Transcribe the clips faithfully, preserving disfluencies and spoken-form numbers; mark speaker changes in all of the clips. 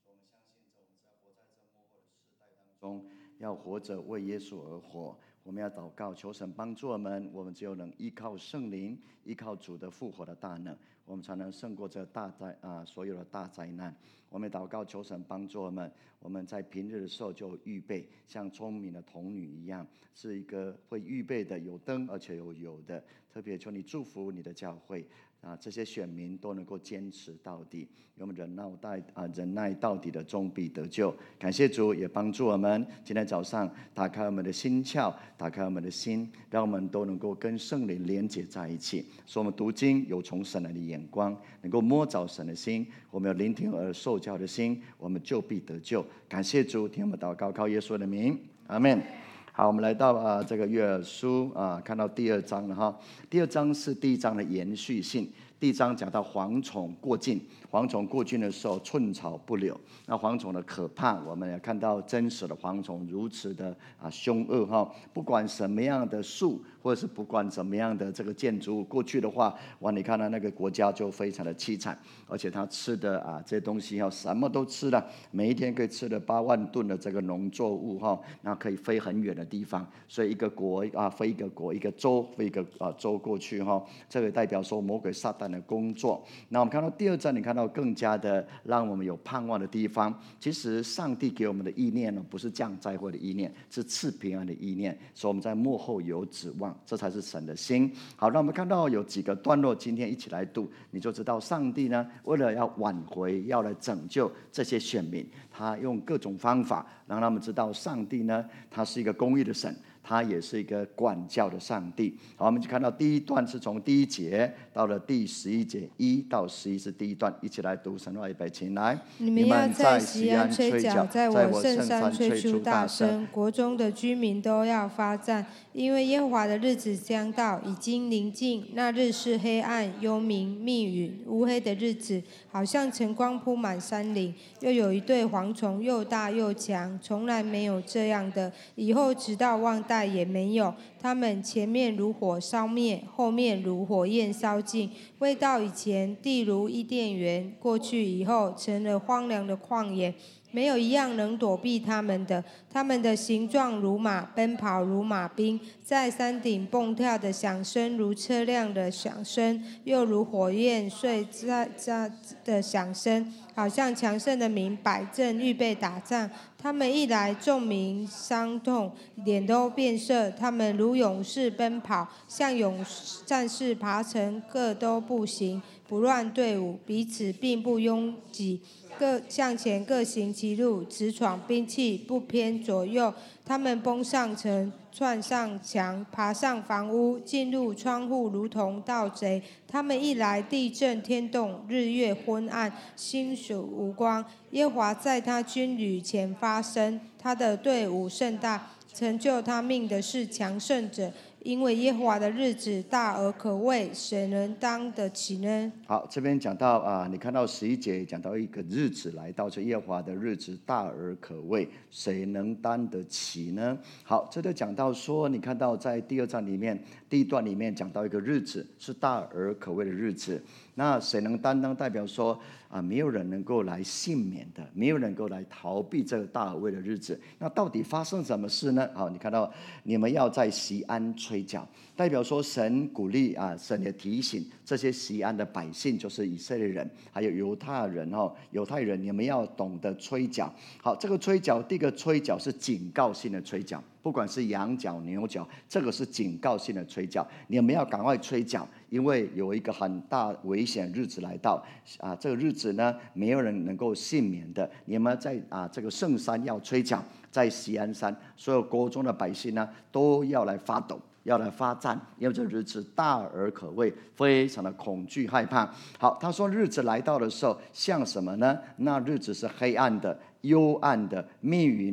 Speaker 1: 中要活着为耶稣而活。我们要祷告，求神帮助我们，我们只有能依靠圣灵，依靠主的复活的大能，我们才能胜过这大灾啊所有的大灾难。我们祷告，求神帮助我们，我们在平日的时候就预备，像聪明的童女一样，是一个会预备的，有灯而且有油的。特别求你祝福你的教会啊，这些选民都能够坚持到底，我们忍耐待啊忍耐到底的终必得救。感谢主，也帮助我们今天早上打开我们的心窍，打开我们的心，让我们都能够跟圣灵连结在一起，使我们读经有从神来的眼光，能够摸着神的心。我们有聆听而受教的心，我们就必得救。感谢主，听我们祷告，靠耶稣的名，阿们。好，我们来到啊这个约珥书啊，看到第二章了哈。第二章是第一章的延续性。第一章讲到蝗虫过境，蝗虫过境的时候寸草不留。那蝗虫的可怕，我们也看到真实的蝗虫如此的啊凶恶哈。不管什么样的树，或者是不管怎么样的这个建筑物，过去的话，哇，你看到那个国家就非常的凄惨，而且他吃的啊这些东西哈，什么都吃了，每一天可以吃了八万吨的这个农作物哈，那可以飞很远的地方，所以一个国啊飞一个国，一个州飞一个啊州过去哈，这个代表说魔鬼撒旦的工作。那我们看到第二章，你看到更加的让我们有盼望的地方。其实上帝给我们的意念呢，不是降灾祸的意念，是赐平安的意念，所以我们在幕后有指望，这才是神的心。好，让我们看到有几个段落，今天一起来读，你就知道上帝呢，为了要挽回，要来拯救这些选民，他用各种方法让他们知道，上帝呢，他是一个公义的神，他也是一个管教的上帝。好，我们就看到第一段是从第一节到了第十一节，一到十一是第一段，一起来读神话预备，请来。
Speaker 2: 你们要在锡安吹角，在我圣山吹出大声，国中的居民都要发战，因为耶和华的日子将到，已经临近。那日是黑暗、幽冥、密云、乌黑的日子，好像晨光铺满山岭。又有一对蝗虫，又大又强，从来没有这样的，以后直到万代也没有。他们前面如火烧灭，后面如火焰烧尽。未到以前，地如伊甸园；过去以后，成了荒凉的旷野。没有一样能躲避他们的。他们的形状如马，奔跑如马兵，在山顶蹦跳的响声如车辆的响声，又如火焰碎渣渣的响声，好像强盛的民摆阵预备打仗。他们一来，众民伤痛，脸都变色。他们如勇士奔跑，像勇战士爬城，各都步行，不乱队伍，彼此并不拥挤，各向前各行其路，直闯兵器，不偏左右。他们奔上城，窜上墙，爬上房屋，进入窗户，如同盗贼。他们一来，地震天动，日月昏暗，星宿无光。耶和华在他军旅前发声，他的队伍甚大，成就他命的是强盛者。因为耶和华的日子大而可畏，谁能当得起呢？
Speaker 1: 好，这边讲到啊，你看到十一节讲到一个日子来到，这耶和华的日子大而可畏，谁能担得起呢？好，这就讲到说，你看到在第二章里面第一段里面讲到一个日子是大而可畏的日子，那谁能担当？代表说啊，没有人能够来幸免的，没有人能够来逃避这个大而畏的日子。那到底发生什么事呢？好，你看到你们要在锡安吹角，代表说神鼓励啊，神也提醒这些锡安的百姓，就是以色列人还有犹太人哦，犹太人你们要懂得吹角。好，这个吹角，第一个吹角是警告性的吹角，不管是羊角牛角，这个是警告性的吹角，你们要赶快吹角，因为有一个很大危险日子来到啊，这个日子呢，没有人能够幸免的。你们在啊这个圣山要吹角，在锡安山，所有国中的百姓呢，都要来发抖，要来发战，因为这日子大而可畏，非常的恐惧害怕。好，他说日子来到的时候像什么呢？那日子是黑暗的、幽暗的、密云的、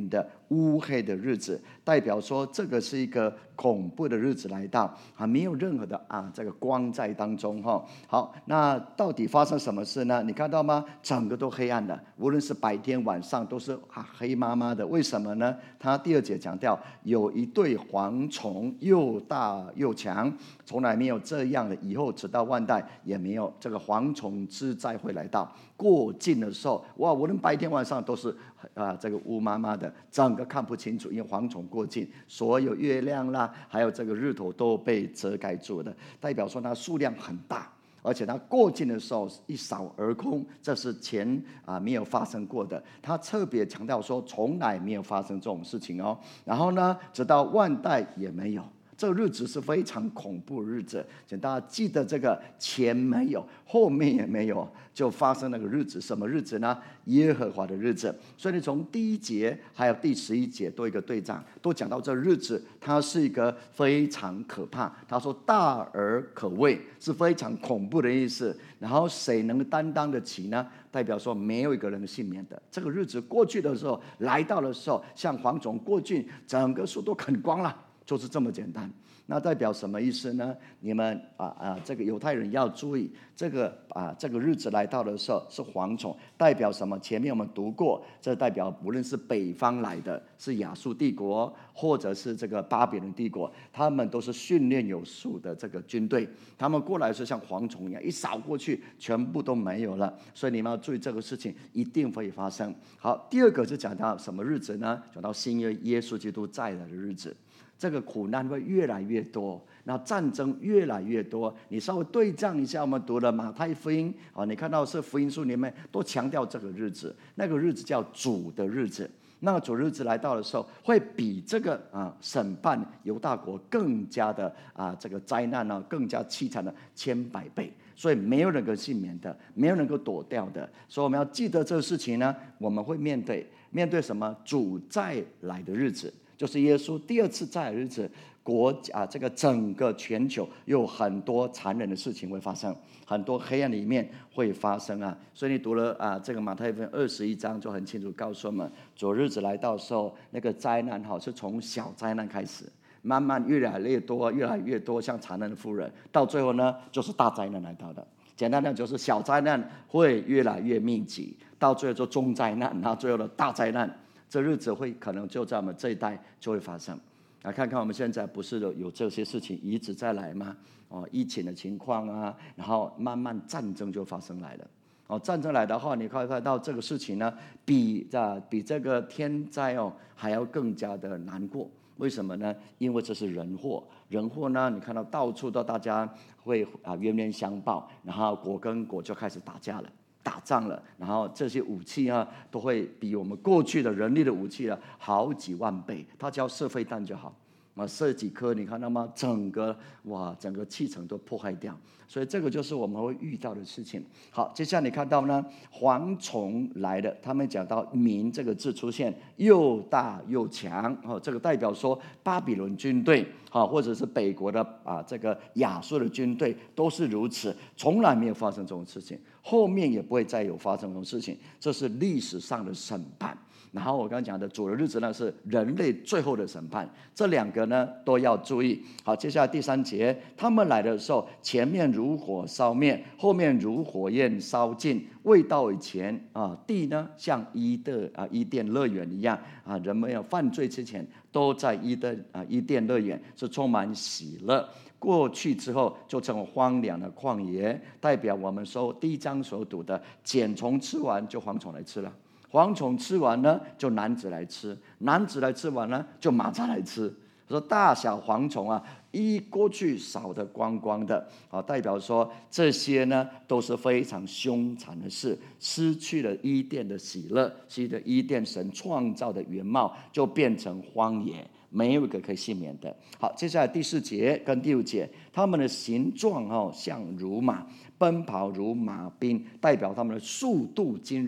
Speaker 1: 乌黑的日子，代表说这个是一个恐怖的日子来到啊，没有任何的啊这个光在当中哈。好，那到底发生什么事呢？你看到吗？整个都黑暗的，无论是白天晚上都是啊黑麻麻的。为什么呢？他第二节讲到有一对蝗虫，又大又强，从来没有这样的，以后直到万代也没有这个蝗虫之灾会来到。过境的时候，哇，无论白天晚上都是啊这个乌麻麻的，整个看不清楚，因为蝗虫过境，所有月亮啦，还有这个日头都被遮盖住的，代表说它数量很大。而且它过境的时候一扫而空，这是前啊没有发生过的。他特别强调说，从来没有发生这种事情哦。然后呢，直到万代也没有。这个日子是非常恐怖的日子，请大家记得这个前没有，后面也没有，就发生那个日子。什么日子呢？耶和华的日子。所以你从第一节还有第十一节多一个对仗，都讲到这日子，它是一个非常可怕。他说大而可畏，是非常恐怖的意思。然后谁能担当得起呢？代表说没有一个人幸免的。这个日子过去的时候，来到的时候，像蝗虫过境，整个树都啃光了。就是这么简单。那代表什么意思呢？你们啊啊，这个犹太人要注意，这个啊这个日子来到的时候是蝗虫，代表什么？前面我们读过，这代表无论是北方来的，是亚述帝国，或者是这个巴比伦帝国，他们都是训练有素的这个军队，他们过来是像蝗虫一样，一扫过去，全部都没有了。所以你们要注意这个事情一定会发生。好，第二个是讲到什么日子呢？讲到新约耶稣基督再来的日子。这个苦难会越来越多，那战争越来越多。你稍微对仗一下，我们读了马太福音啊，你看到是福音书里面都强调这个日子，那个日子叫主的日子。那个主日子来到的时候，会比这个啊审判犹大国更加的啊这个灾难呢，更加凄惨的千百倍。所以没有人能够幸免的，没有人能够躲掉的。所以我们要记得这个事情呢，我们会面对面对什么？主再来的日子。就是耶稣第二次再来的日子，国啊，这个整个全球有很多残忍的事情会发生，很多黑暗的一面会发生啊。所以你读了啊，这个马太福音二十一章就很清楚告诉我们，主日子来到的时候，那个灾难哈是从小灾难开始，慢慢越来越多，越来越多，像残忍的妇人，到最后呢就是大灾难来到的。简单的就是小灾难会越来越密集，到最后就中灾难，然后最后的大灾难。这日子会可能就在我们这一代就会发生。啊，看看我们现在不是有这些事情一直在来吗？哦，疫情的情况啊，然后慢慢战争就发生来了。哦，战争来的话，你看看到这个事情呢，比啊比这个天灾哦还要更加的难过。为什么呢？因为这是人祸，人祸呢，你看到到处都大家会啊冤冤相报，然后国跟国就开始打架了。打仗了，然后这些武器啊，都会比我们过去的人力的武器啊好几万倍。它只要射飞弹就好，啊，射几颗，你看到吗？整个哇，整个气层都破坏掉。所以这个就是我们会遇到的事情。好，接下来你看到呢，蝗虫来了，他们讲到民这个字出现，又大又强，哦，这个代表说巴比伦军队，啊，或者是北国的啊这个亚述的军队都是如此，从来没有发生这种事情，后面也不会再有发生这种事情，这是历史上的审判。然后我刚刚讲的主的日子呢，是人类最后的审判，这两个呢都要注意。好，接下来第三节，他们来的时候，前面如火烧灭，后面如火焰烧尽，未到以前啊，地呢像伊的啊伊甸乐园一样啊，人们要犯罪之前都在伊的啊伊甸乐园是充满喜乐。过去之后就成为荒凉的旷野，代表我们说第一章所读的，茧虫吃完就蝗虫来吃了。蝗虫吃完呢，就男子来吃；男子来吃完呢，就马扎来吃。说大小蝗虫啊，一过去扫得光光的，啊，代表说这些呢都是非常凶残的事，失去了伊甸的喜乐，失去了伊甸神创造的原貌，就变成荒野，没有一个可以幸免的。好，接下来第四节跟第五节，他们的形状哦像如马，奔跑如马兵，代表他们的速度惊人。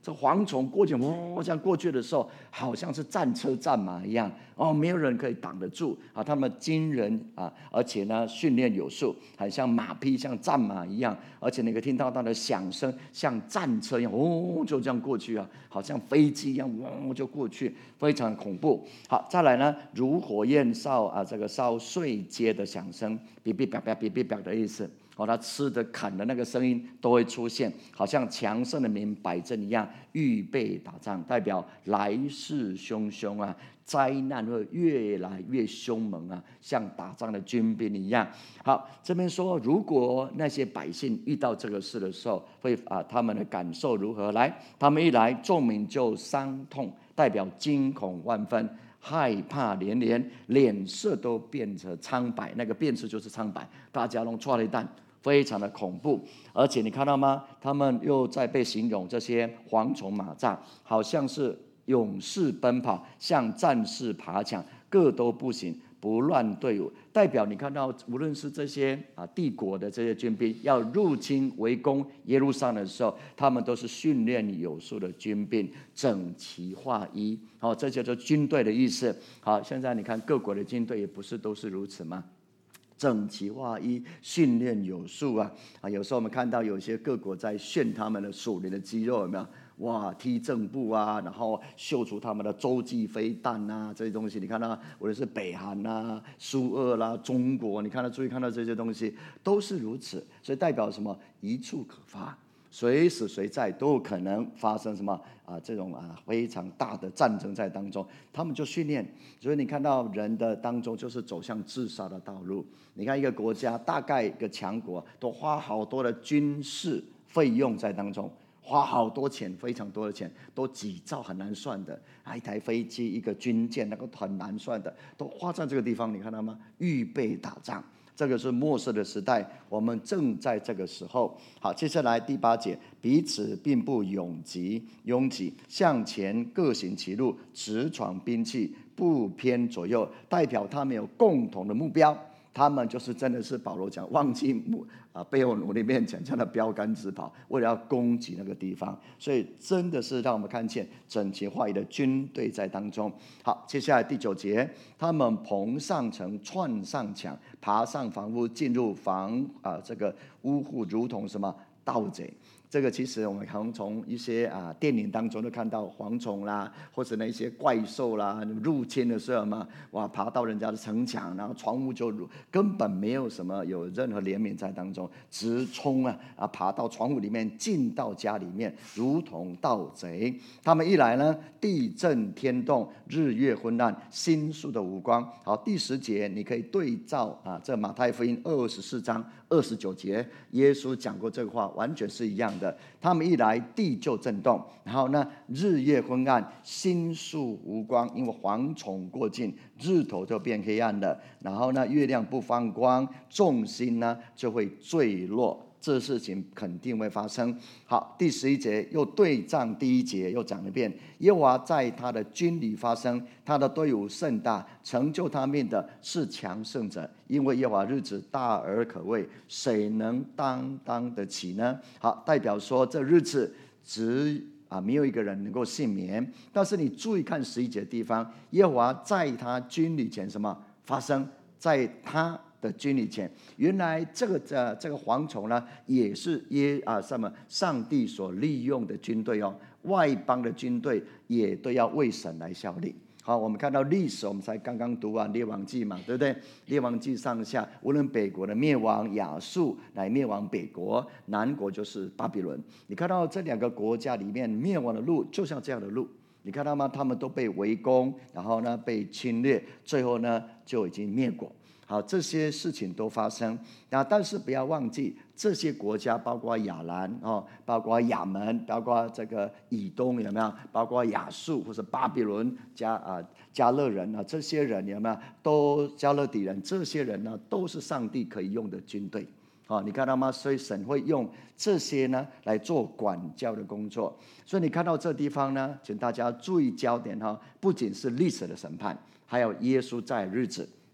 Speaker 1: 这蝗虫过去，哦，这样过去的时候，好像是战车战马一样，哦，没有人可以挡得住啊！他们惊人啊，而且呢，训练有素，很像马匹，像战马一样，而且你可以听到它的响声，像战车一样，哦，就这样过去啊，好像飞机一样，哦，就过去，非常恐怖。好，再来呢，如火焰烧啊，这个烧碎秸的响声，哔哔叭叭，哔哔叭的意思。哦，他吃的砍的那个声音都会出现，好像强盛的民摆阵一样，预备打仗，代表来势汹汹啊，灾难会越来越凶猛啊，像打仗的军兵一样。好，这边说，如果那些百姓遇到这个事的时候，会啊，他们的感受如何？来，他们一来，众民就伤痛，代表惊恐万分。害怕连连，脸色都变成苍白，那个变色就是苍白，大家都抓了一弹，非常的恐怖。而且你看到吗？他们又在被形容这些蝗虫马蚱，好像是勇士奔跑，像战士爬墙，各都不行，不乱队伍。代表你看到，无论是这些啊帝国的这些军兵要入侵围攻耶路撒冷的时候，他们都是训练有素的军兵，整齐划一。好，这叫做军队的意思。好，现在你看各国的军队也不是都是如此吗？整齐划一，训练有素啊！啊，有时候我们看到有些各国在炫他们的属灵的肌肉，有没有？哇，踢正步啊，然后秀出他们的洲际飞弹啊，这些东西，你看到，无论是北韩啊、苏俄啦、中国，你看到，注意看到这些东西都是如此，所以代表什么？一触可发。随时随在都有可能发生什么啊？这种啊非常大的战争在当中，他们就训练。所以你看到人的当中就是走向自杀的道路。你看一个国家，大概一个强国都花好多的军事费用在当中，花好多钱，非常多的钱，都几兆很难算的。啊，一台飞机、一个军舰，那个很难算的，都花在这个地方。你看到吗？预备打仗。这个是末世的时代，我们正在这个时候。好，接下来第八节，彼此并不拥挤，拥挤向前各行其路，直闯兵器，不偏左右，代表他们有共同的目标。他们就是真的是保罗讲，忘记目啊背后努力面前，这样的标杆直跑，为了要攻击那个地方。所以真的是让我们看见整齐划一的军队在当中。好，接下来第九节，他们棚上城，窜上墙，爬上房屋，进入房啊这个屋户，如同什么盗贼。这个其实我们可能从一些啊电影当中都看到蝗虫啦，或者那些怪兽啦入侵的时候嘛，哇，爬到人家的城墙，然后窗户就根本没有什么有任何怜悯在当中，直冲啊啊爬到窗户里面，进到家里面，如同盗贼。他们一来呢，地震天动，日月昏暗，星宿的无光。好，第十节你可以对照啊，这马太福音二十四章二十九节，耶稣讲过这个话，完全是一样的。他们一来，地就震动，然后呢，日月昏暗，星宿无光，因为蝗虫过境，日头就变黑暗了。然后呢，月亮不放光，众星呢就会坠落。这事情肯定会发生。好，第十一节又对仗第一节，又讲一遍：耶和华在他的军里发生，他的队伍甚大，成就他命的是强盛者。因为耶和华日子大而可畏，谁能担当得起呢？好，代表说这日子只啊没有一个人能够幸免。但是你注意看十一节的地方，耶和华在他军里前什么发生？在他的军里前，原来这个呃这个蝗虫呢，也是耶啊什么上帝所利用的军队哦，外邦的军队也都要为神来效力。好，我们看到历史，我们才刚刚读完列王记嘛，对不对？列王记上下，无论北国的灭亡，亚述来灭亡北国，南国就是巴比伦。你看到这两个国家里面灭亡的路，就像这样的路。你看到吗？他们都被围攻，然后呢被侵略，最后呢就已经灭国。好，这些事情都发生，那但是不要忘记，这些国家包括亚兰哦，包括亚门，包括这个以东，有没有？包括亚述或者巴比伦加啊加勒人啊，这些人有没有？都加勒底人，这些人呢，都是上帝可以用的军队。好，你看到吗？所以神会用这些呢来做管教的工作。所以你看到这地方呢，请大家注意焦点哈，不仅是历史的审判，还有耶稣在的日子。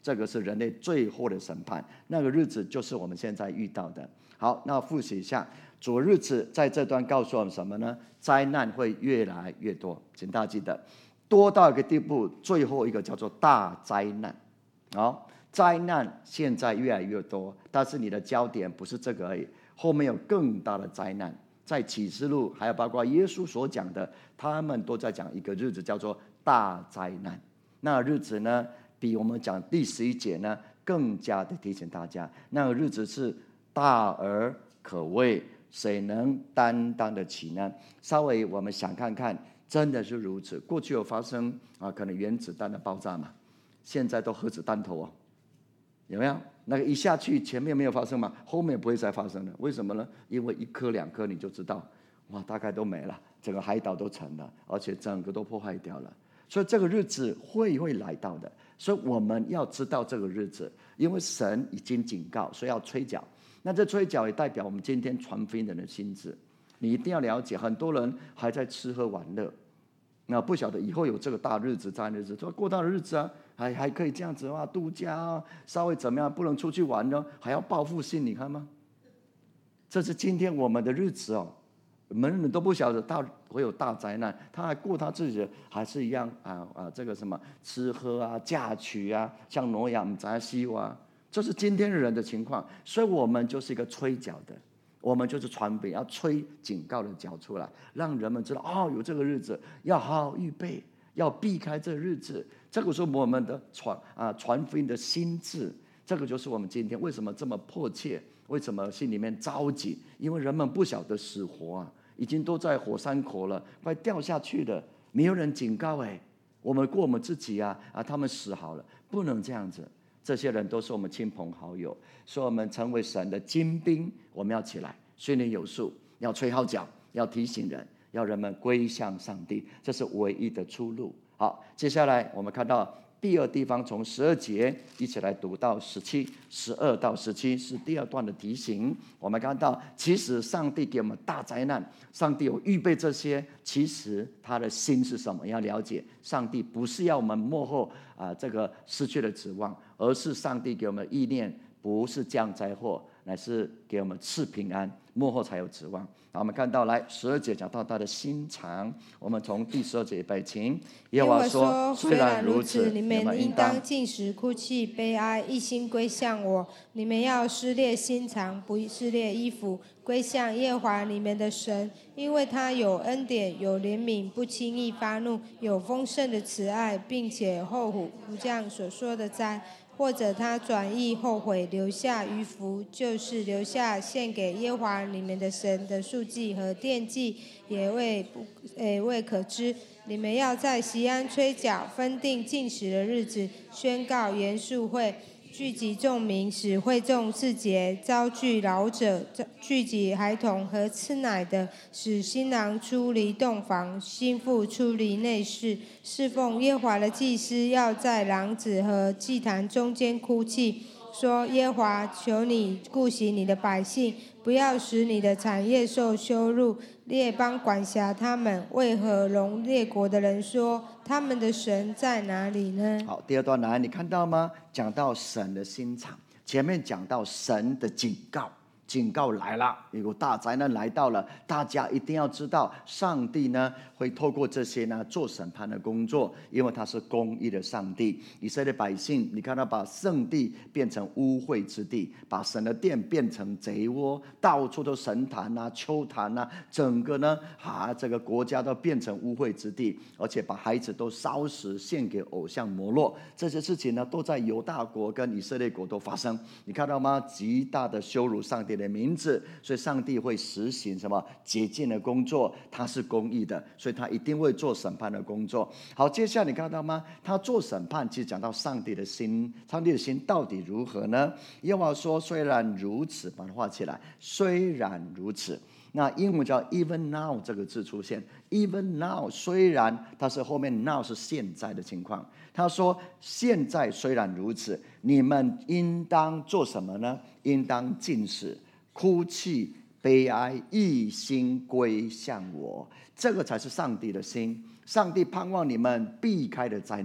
Speaker 1: 这个是人类最后的审判，那个日子就是我们现在遇到的。好，那复习一下，主日子在这段告诉我们什么呢？灾难会越来越多，请大家记得，多到一个地步，最后一个叫做大灾难。好，灾难现在越来越多，但是你的焦点不是这个而已，后面有更大的灾难。在启示录，还有包括耶稣所讲的，他们都在讲一个日子叫做大灾难。那个日子呢，比我们讲第十一节呢更加的提醒大家，那个日子是大而可畏，谁能担当得起呢？稍微我们想看看，真的是如此。过去有发生啊，可能原子弹的爆炸嘛，现在都核子弹头哦，有没有？那个一下去，前面没有发生嘛，后面不会再发生了。为什么呢？因为一颗两颗你就知道，哇，大概都没了，整个海岛都沉了，而且整个都破坏掉了。所以这个日子会会来到的，所以我们要知道这个日子，因为神已经警告，所以要吹角。那这吹角也代表我们今天传福音人的心智，你一定要了解，很多人还在吃喝玩乐，那不晓得以后有这个大日子、大日子，说过大的日子啊，还还可以这样子啊，度假啊，稍微怎么样，不能出去玩呢，还要报复性，你看吗？这是今天我们的日子哦，人人都不晓得大会有大灾难，他还过他自己的，还是一样啊啊，这个什么吃喝啊、嫁娶啊，像挪亚、咱西啊，这是今天人的情况，所以我们就是一个吹角的。我们就是传福音，要吹警告的角出来，让人们知道哦，有这个日子，要好好预备，要避开这个日子。这个是我们的传啊传福音的心智，这个就是我们今天为什么这么迫切，为什么心里面着急？因为人们不晓得死活啊，已经都在火山口了，快掉下去了，没有人警告哎，我们过我们自己啊啊，他们死好了，不能这样子。这些人都是我们亲朋好友，所以我们成为神的精兵，我们要起来，训练有素，要吹号角，要提醒人，要人们归向上帝，这是唯一的出路。好，接下来我们看到第二地方，从十二节一起来读到十七，十二到十七是第二段的提醒。我们看到，其实上帝给我们大灾难，上帝有预备这些，其实他的心是什么？要了解，上帝不是要我们幕后啊、呃、这个失去了指望，而是上帝给我们意念，不是降灾祸，乃是给我们赐平安，幕后才有指望。好，我们看到来十二节讲到他的心肠，我们从第十二节背请。耶和华说：虽然如此，
Speaker 2: 你们应当禁食、哭泣、悲哀，一心归向我。你们要撕裂心肠，不撕裂衣服，归向耶和华你们的神，因为他有恩典，有怜悯，不轻易发怒，有丰盛的慈爱，并且后悔不降所说的灾。或者他转意后悔，留下余福，就是留下献给耶和华你们的神的素祭和奠祭，也未不诶未可知。你们要在锡安吹角，分定禁食的日子，宣告严肃会，聚集众民，使会众自洁，招聚老者，聚集孩童和吃奶的，使新郎出离洞房，新妇出离内室。侍奉耶和华的祭司要在廊子和祭坛中间哭泣，说：耶和华，求你顾惜你的百姓，不要使你的产业受羞辱。列邦管辖他们，为何容列国的人说他们的神在哪里呢？
Speaker 1: 好，第二段来，你看到吗？讲到神的心肠，前面讲到神的警告，警告来了，有大灾难来到了，大家一定要知道，上帝呢会透过这些呢做审判的工作，因为他是公义的上帝。以色列百姓，你看他把圣地变成污秽之地，把神的殿变成贼窝，到处都神坛啊、丘坛啊，整个呢啊这个国家都变成污秽之地，而且把孩子都烧死，献给偶像摩洛。这些事情呢都在犹大国跟以色列国都发生，你看到吗？极大的羞辱上帝的名字，所以上帝会实行什么洁净的工作，他是公义的，所以他一定会做审判的工作。好，接下来你看到吗？他做审判其实讲到上帝的心，上帝的心到底如何呢？耶和华说虽然如此，把它画起来，虽然如此。那英文叫 even now 这个字出现， even now 虽然，但是后面 now 是现在的情况。他说现在虽然如此，你们应当做什么呢？应当禁食、哭泣、悲哀，一心归向我。这个才是上帝的心。上帝盼望你们避开的灾难，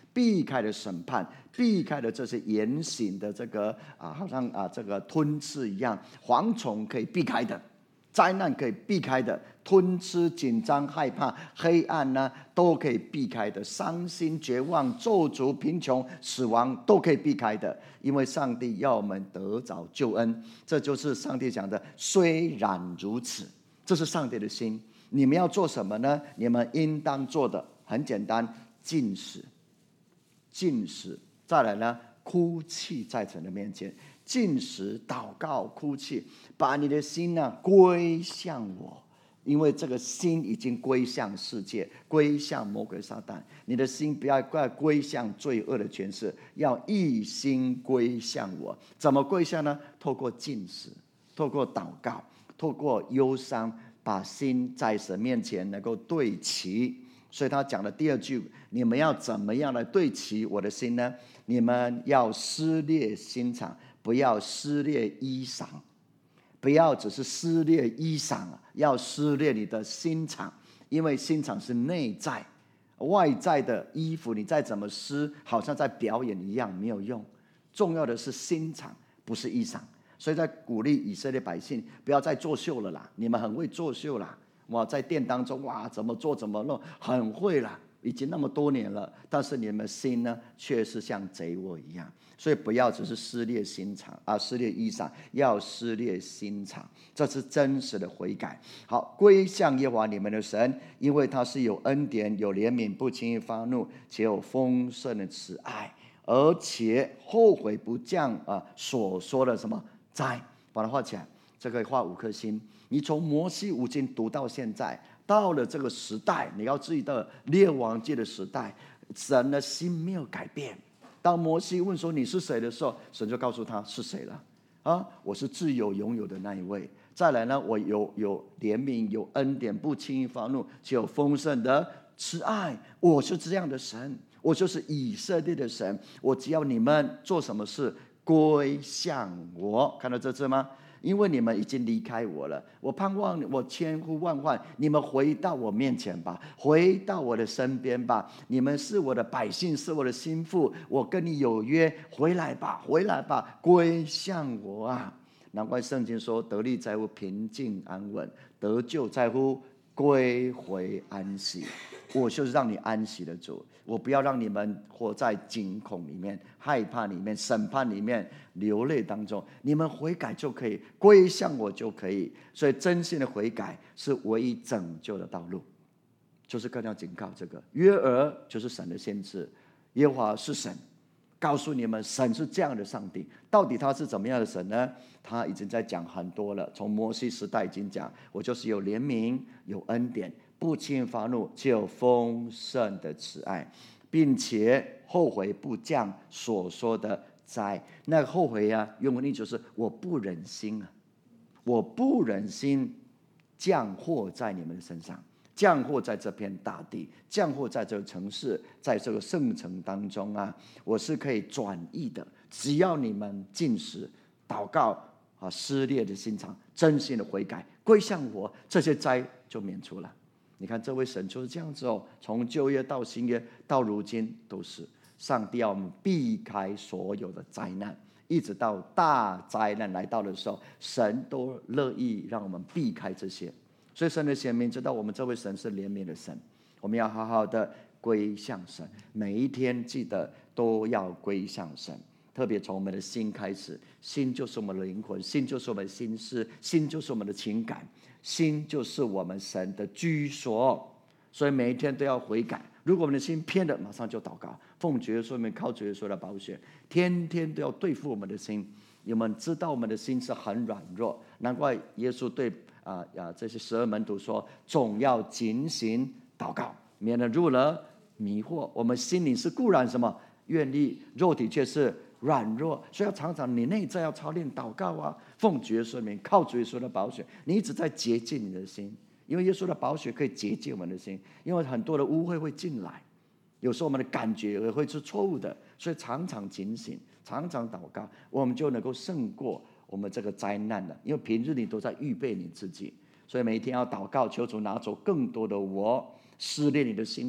Speaker 1: 避开了审判，避开了这些严刑的这个啊，好像啊这个吞吃一样，蝗虫可以避开的，灾难可以避开的，吞吃、紧张、害怕、黑暗呢，都可以避开的，伤心、绝望、咒诅、贫穷、死亡都可以避开的，因为上帝要我们得着救恩，这就是上帝讲的。虽然如此，这是上帝的心。你们要做什么呢？你们应当做的很简单，禁食，禁食，再来呢，哭泣在神的面前，禁食、祷告、哭泣，把你的心呢归向我，因为这个心已经归向世界，归向魔鬼撒旦。你的心不要归向罪恶的权势，要一心归向我。怎么归向呢？透过禁食，透过祷告，透过忧伤，把心在神面前能够对齐。所以他讲的第二句，你们要怎么样来对齐我的心呢？你们要撕裂心肠，不要撕裂衣裳，不要只是撕裂衣裳，要撕裂你的心肠，因为心肠是内在，外在的衣服你再怎么撕，好像在表演一样，没有用。重要的是心肠，不是衣裳。所以在鼓励以色列百姓不要再作秀了啦，你们很会作秀啦，哇，在殿当中哇怎么做怎么弄，很会啦，已经那么多年了，但是你们心呢却是像贼窝一样。所以不要只是撕裂心肠啊，撕裂衣裳，要撕裂心肠，这是真实的悔改。好，归向耶和华你们的神，因为他是有恩典、有怜悯，不轻易发怒，且有丰盛的慈爱，而且后悔不降啊所说的什么灾。把它画起来，这个画五颗星。你从摩西五经读到现在，到了这个时代，你要注意到列王记的时代，神的心没有改变。当摩西问说你是谁的时候，神就告诉他是谁了啊？我是自有永有的那一位。再来呢，我有有怜悯，有恩典，不轻易发怒，且有丰盛的慈爱。我是这样的神，我就是以色列的神。我只要你们做什么事，归向我。看到这字吗？因为你们已经离开我了，我盼望我千呼万唤，你们回到我面前吧，回到我的身边吧。你们是我的百姓，是我的心腹，我跟你有约，回来吧，回来吧，归向我啊！难怪圣经说，得力在乎平静安稳，得救在乎归回安息。我就是让你安息的主，我不要让你们活在惊恐里面、害怕里面、审判里面、流泪当中。你们悔改就可以，归向我就可以。所以真心的悔改是唯一拯救的道路。就是更要警告这个约珥就是神的先知，耶和华是神，告诉你们神是这样的上帝。到底他是怎么样的神呢？他已经在讲很多了，从摩西时代已经讲，我就是有怜悯，有恩典，不轻易发怒，且有丰盛的慈爱，并且后悔不降所说的灾。那个后悔啊，原文意就是我不忍心啊，我不忍心降祸在你们身上，降祸在这片大地，降祸在这个城市，在这个圣城当中啊，我是可以转意的。只要你们禁食、祷告啊，撕裂的心肠，真心的悔改，归向我，这些灾就免除了。你看这位神就是这样子哦，从旧约到新约到如今都是上帝要我们避开所有的灾难，一直到大灾难来到的时候，神都乐意让我们避开这些。所以神的显明知道我们这位神是怜悯的神，我们要好好的归向神，每一天记得都要归向神。特别从我们的心开始，心就是我们的灵魂，心就是我们的心思，心就是我们的情感，心就是我们神的居所。所以每一天都要悔改。如果我们的心偏了，马上就祷告，奉主耶稣名，靠主耶稣的宝血，天天都要对付我们的心。你们知道我们的心是很软弱，难怪耶稣对啊啊这些十二门徒说，总要警醒祷告，免得入了迷惑。我们心里是固然什么愿意，肉体却是软弱，所以要常常你内在要操练祷告啊，奉主耶稣的名，靠主耶稣的宝血，你一直在洁净你的心，因为耶稣的宝血可以洁净我们的心，因为很多的污秽会进来，有时候我们的感觉也会是错误的，所以常常警醒，常常祷告，我们就能够胜过我们这个灾难了。因为平日你都在预备你自己，所以每一天要祷告，求主拿走更多的我，撕裂你的心肠。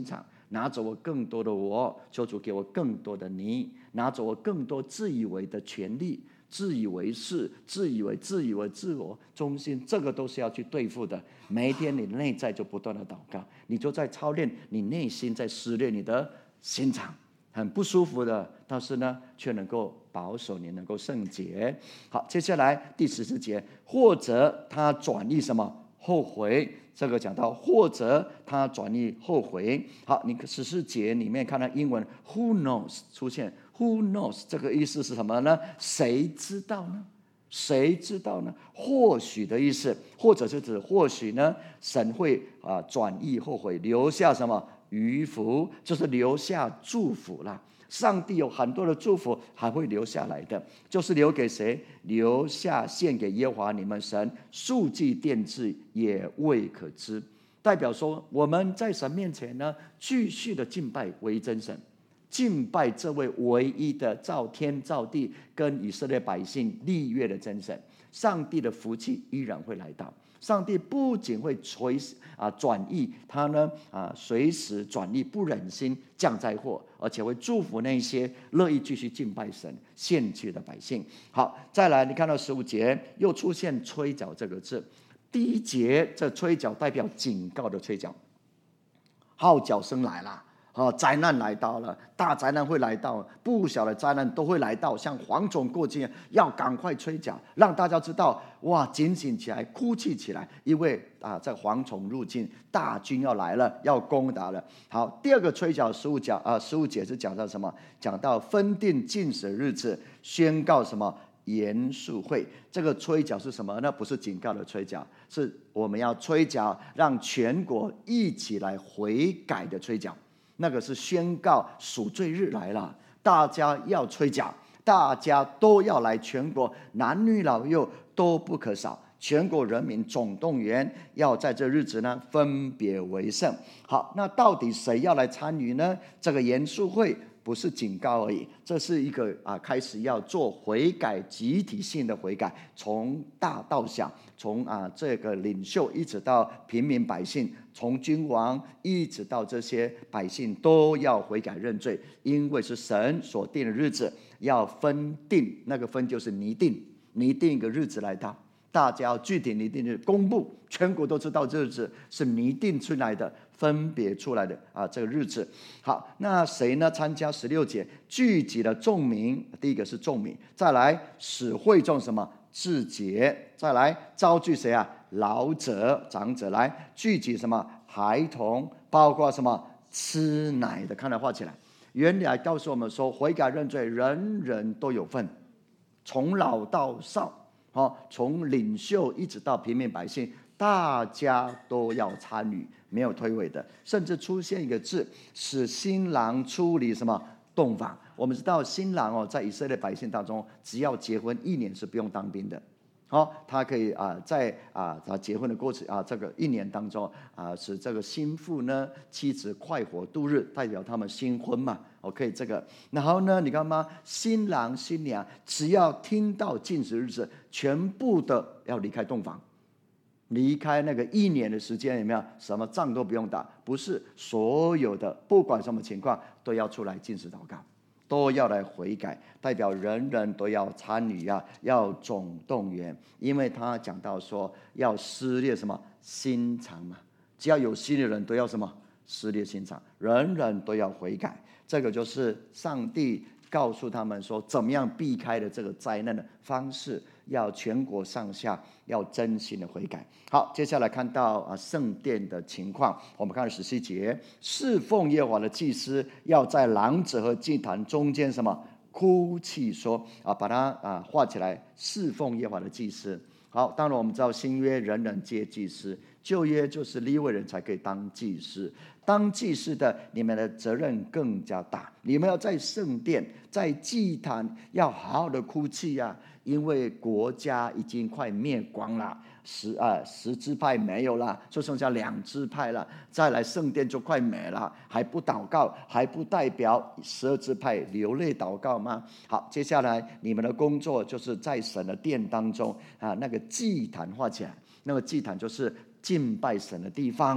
Speaker 1: 拿走我更多的我，求主给我更多的你，拿走我更多自以为的权利，自以为是，自以为自以为自我中心，这个都是要去对付的。每一天你内在就不断的祷告，你就在操练你内心，在撕裂你的心肠，很不舒服的，但是呢却能够保守你，能够圣洁。好，接下来第十四节，或者他转意什么后悔，这个讲到或者他转意后悔。好，你十四节里面看到英文 who knows 出现， who knows 这个意思是什么呢？谁知道呢？谁知道呢？或许的意思，或者是指或许呢神会啊转意后悔，留下什么余福，就是留下祝福啦。上帝有很多的祝福还会留下来的，就是留给谁？留下献给耶和华你们神，数祭奠祭也未可知。代表说我们在神面前呢继续的敬拜唯一真神，敬拜这位唯一的造天造地跟以色列百姓立约的真神，上帝的福气依然会来到。上帝不仅会随时啊转意，他呢啊随时转意，不忍心降灾祸，而且会祝福那些乐意继续敬拜神献祭的百姓。好，再来你看到十五节又出现吹角这个字，第一节这吹角代表警告的吹角，号角声来了。哦，灾难来到了，大灾难会来到，不小的灾难都会来到，像蝗虫过境，要赶快吹角，让大家知道，哇，警醒起来，哭泣起来，因为啊，这蝗虫入境，大军要来了，要攻打了。好，第二个吹角十五讲啊，十五节是讲到什么？讲到分定禁食日子，宣告什么？严肃会。这个吹角是什么？那不是警告的吹角，是我们要吹角，让全国一起来悔改的吹角。那个是宣告赎罪日来了，大家要吹角，大家都要来，全国男女老幼都不可少，全国人民总动员，要在这日子呢分别为圣。好，那到底谁要来参与呢？这个严肃会不是警告而已，这是一个啊，开始要做悔改，集体性的悔改，从大到小，从啊这个领袖一直到平民百姓，从君王一直到这些百姓都要悔改认罪，因为是神所定的日子，要分定，那个分就是拟定，拟定一个日子来到，大家要具体拟定的公布，全国都知道这日子是拟定出来的，分别出来的啊，这个日子。好，那谁呢？参加十六节，聚集了众民，第一个是众民，再来使会众什么？自洁，再来招聚谁啊？老者、长者，来聚集什么？孩童，包括什么？吃奶的。看来画起来，原来告诉我们说，悔改认罪，人人都有份，从老到少。哦，从领袖一直到平民百姓，大家都要参与，没有推诿的。甚至出现一个字，使新郎出离什么洞房。我们知道新郎哦，在以色列百姓当中，只要结婚一年是不用当兵的。好、哦，他可以啊，在啊他结婚的过程啊，这个一年当中啊，使这个新妇呢妻子快活度日，代表他们新婚嘛。OK， 这个，然后呢，你看吗？新郎新娘只要听到禁食日子，全部的要离开洞房，离开那个一年的时间，有没有？什么仗都不用打，不是所有的，不管什么情况，都要出来禁食祷告，都要来悔改，代表人人都要参与啊，要总动员，因为他讲到说要撕裂什么心肠嘛，只要有心的人都要什么撕裂心肠，人人都要悔改。这个就是上帝告诉他们说怎么样避开了这个灾难的方式，要全国上下要真心的悔改。好，接下来看到啊圣殿的情况，我们看十七节，侍奉耶和华的祭司要在廊子和祭坛中间什么哭泣说啊，把它啊画起来，侍奉耶和华的祭司。好，当然我们知道新约人人皆祭司，旧约就是利未人才可以当祭司。当祭司的，你们的责任更加大，你们要在圣殿、在祭坛要好好的哭泣啊，因为国家已经快灭光了，十啊十支派没有了，就剩下两支派了，再来圣殿就快没了，还不祷告，还不代表十二支派流泪祷告吗？好，接下来你们的工作就是在神的殿当中啊，那个祭坛画起来，那个祭坛就是敬拜神的地方。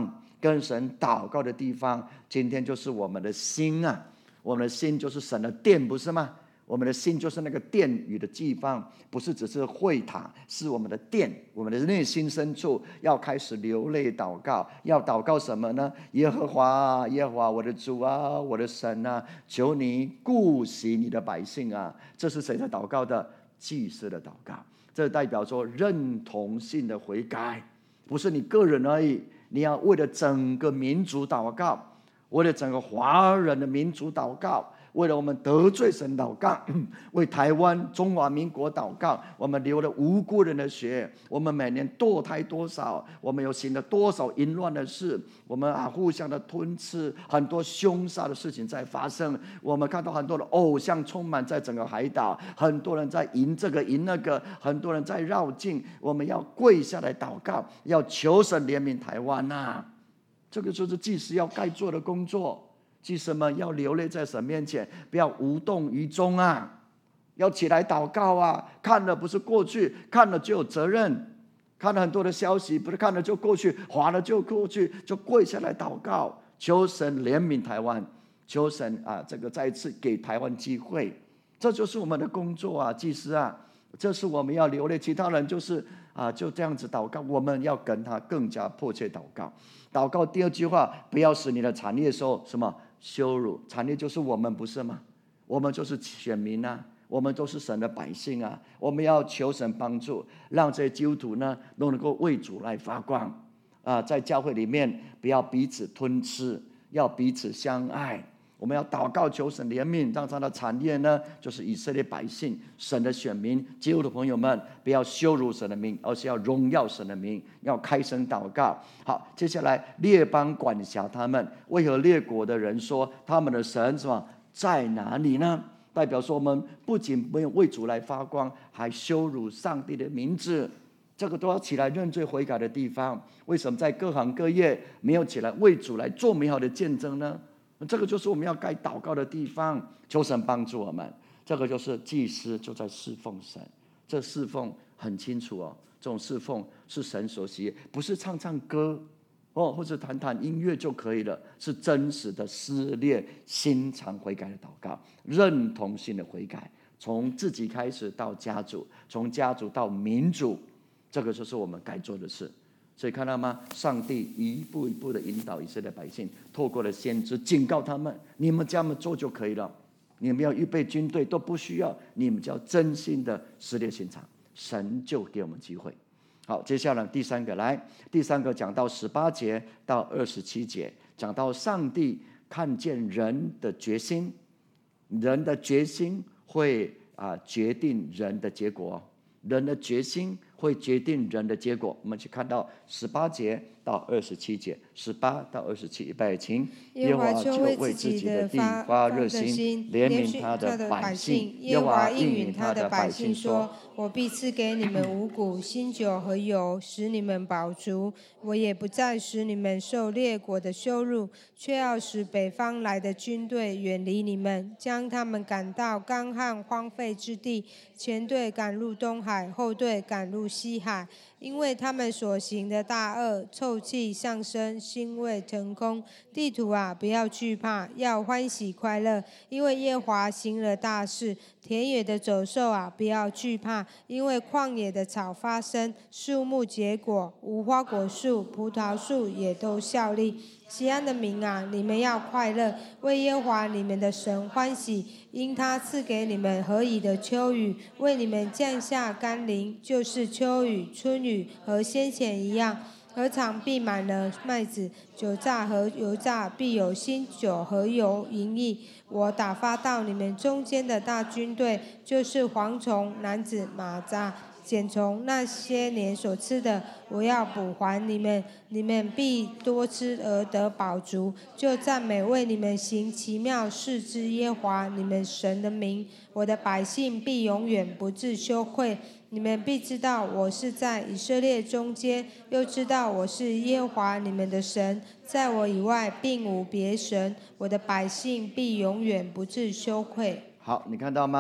Speaker 1: 跟神祷告的地方，今天就是我们的心啊，我们的心就是神的殿，不是吗？我们的心就是那个殿宇的地方，不是只是会堂，是我们的殿。我们的内心深处要开始流泪祷告，要祷告什么呢？耶和华，耶和华，我的主啊，我的神啊，求你顾惜你的百姓啊。这是谁在祷告的？祭司的祷告。这代表说认同性的悔改，不是你个人而已，你要为了整个民族祷告，为了整个华人的民族祷告，为了我们得罪神祷告，为台湾中华民国祷告。我们流了无辜人的血，我们每年堕胎多少，我们有行了多少淫乱的事，我们啊互相的吞吃，很多凶杀的事情在发生。我们看到很多的偶像充满在整个海岛，很多人在淫这个淫那个，很多人在绕境。我们要跪下来祷告，要求神怜悯台湾啊！这个就是祭司要该做的工作。祭司们要流泪在神面前，不要无动于衷啊！要起来祷告啊！看了不是过去，看了就有责任。看了很多的消息，不是看了就过去，划了就过去，就跪下来祷告，求神怜悯台湾，求神啊，这个再次给台湾机会。这就是我们的工作啊，祭司啊，这是我们要流泪。其他人就是啊，就这样子祷告，我们要跟他更加迫切祷告。祷告第二句话，不要使你的产业受什么羞辱。产业就是我们，不是吗？我们就是选民啊，我们都是神的百姓啊。我们要求神帮助，让这些基督徒呢都能够为主来发光啊！在教会里面，不要彼此吞吃，要彼此相爱。我们要祷告求神怜悯，让他的产业呢，就是以色列百姓，神的选民，基督的朋友们，不要羞辱神的名，而是要荣耀神的名，要开声祷告。好，接下来列邦管辖他们，为何列国的人说他们的神什么在哪里呢？代表说我们不仅没有为主来发光，还羞辱上帝的名字。这个都要起来认罪悔改的地方。为什么在各行各业没有起来为主来做美好的见证呢？这个就是我们要该祷告的地方，求神帮助我们。这个就是祭司就在侍奉神，这侍奉很清楚哦，这种侍奉是神所喜悦，不是唱唱歌哦，或者弹弹音乐就可以了，是真实的撕裂心肠悔改的祷告，认同性的悔改，从自己开始到家族，从家族到民族，这个就是我们该做的事。所以看到吗？上帝一步一步的引导以色列百姓，透过了先知警告他们：你们这样做就可以了，你们要预备军队都不需要，你们只要真心的撕裂心肠，神就给我们机会。好，接下来第三个，来第三个讲到十八节到二十七节，讲到上帝看见人的决心，人的决心会啊决定人的结果，人的决心会决定人的结果。我们去看到十八节到二十七节，十八到二十七，预备，请。
Speaker 2: 耶和华就为自己的地发热心，怜悯他的百姓。耶和华应允他的百姓说：我必赐给你们五谷、新酒和油，使你们饱足。我也不再使你们受列国的羞辱，却要使北方来的军队远离你们，将他们赶到干旱荒废之地，前队赶入东海，后队赶入西海。因为他们所行的大恶，臭气上升，腥味腾空。地土啊，不要惧怕，要欢喜快乐，因为耶和华行了大事。田野的走兽啊，不要惧怕，因为旷野的草发生，树木结果，无花果树、葡萄树也都效力。西安的民啊，你们要快乐，为耶和华你们的神欢喜，因他赐给你们合宜的秋雨，为你们降下甘霖，就是秋雨、春雨和先前一样。禾场必满了麦子，酒榨和油榨必有新酒和油盈溢。我打发到你们中间的大军队，就是蝗虫、男子、马蚱、茧虫，那些年所吃的，我要补还你们，你们必多吃而得饱足，就赞美为你们行奇妙事之耶和华你们神的名。我的百姓必永远不致羞愧，你们必知道我是在以色列中间，又知道我是耶和华你们的神，在我以外并无别神。我的百姓必永远不致羞愧。
Speaker 1: 好，你看到吗？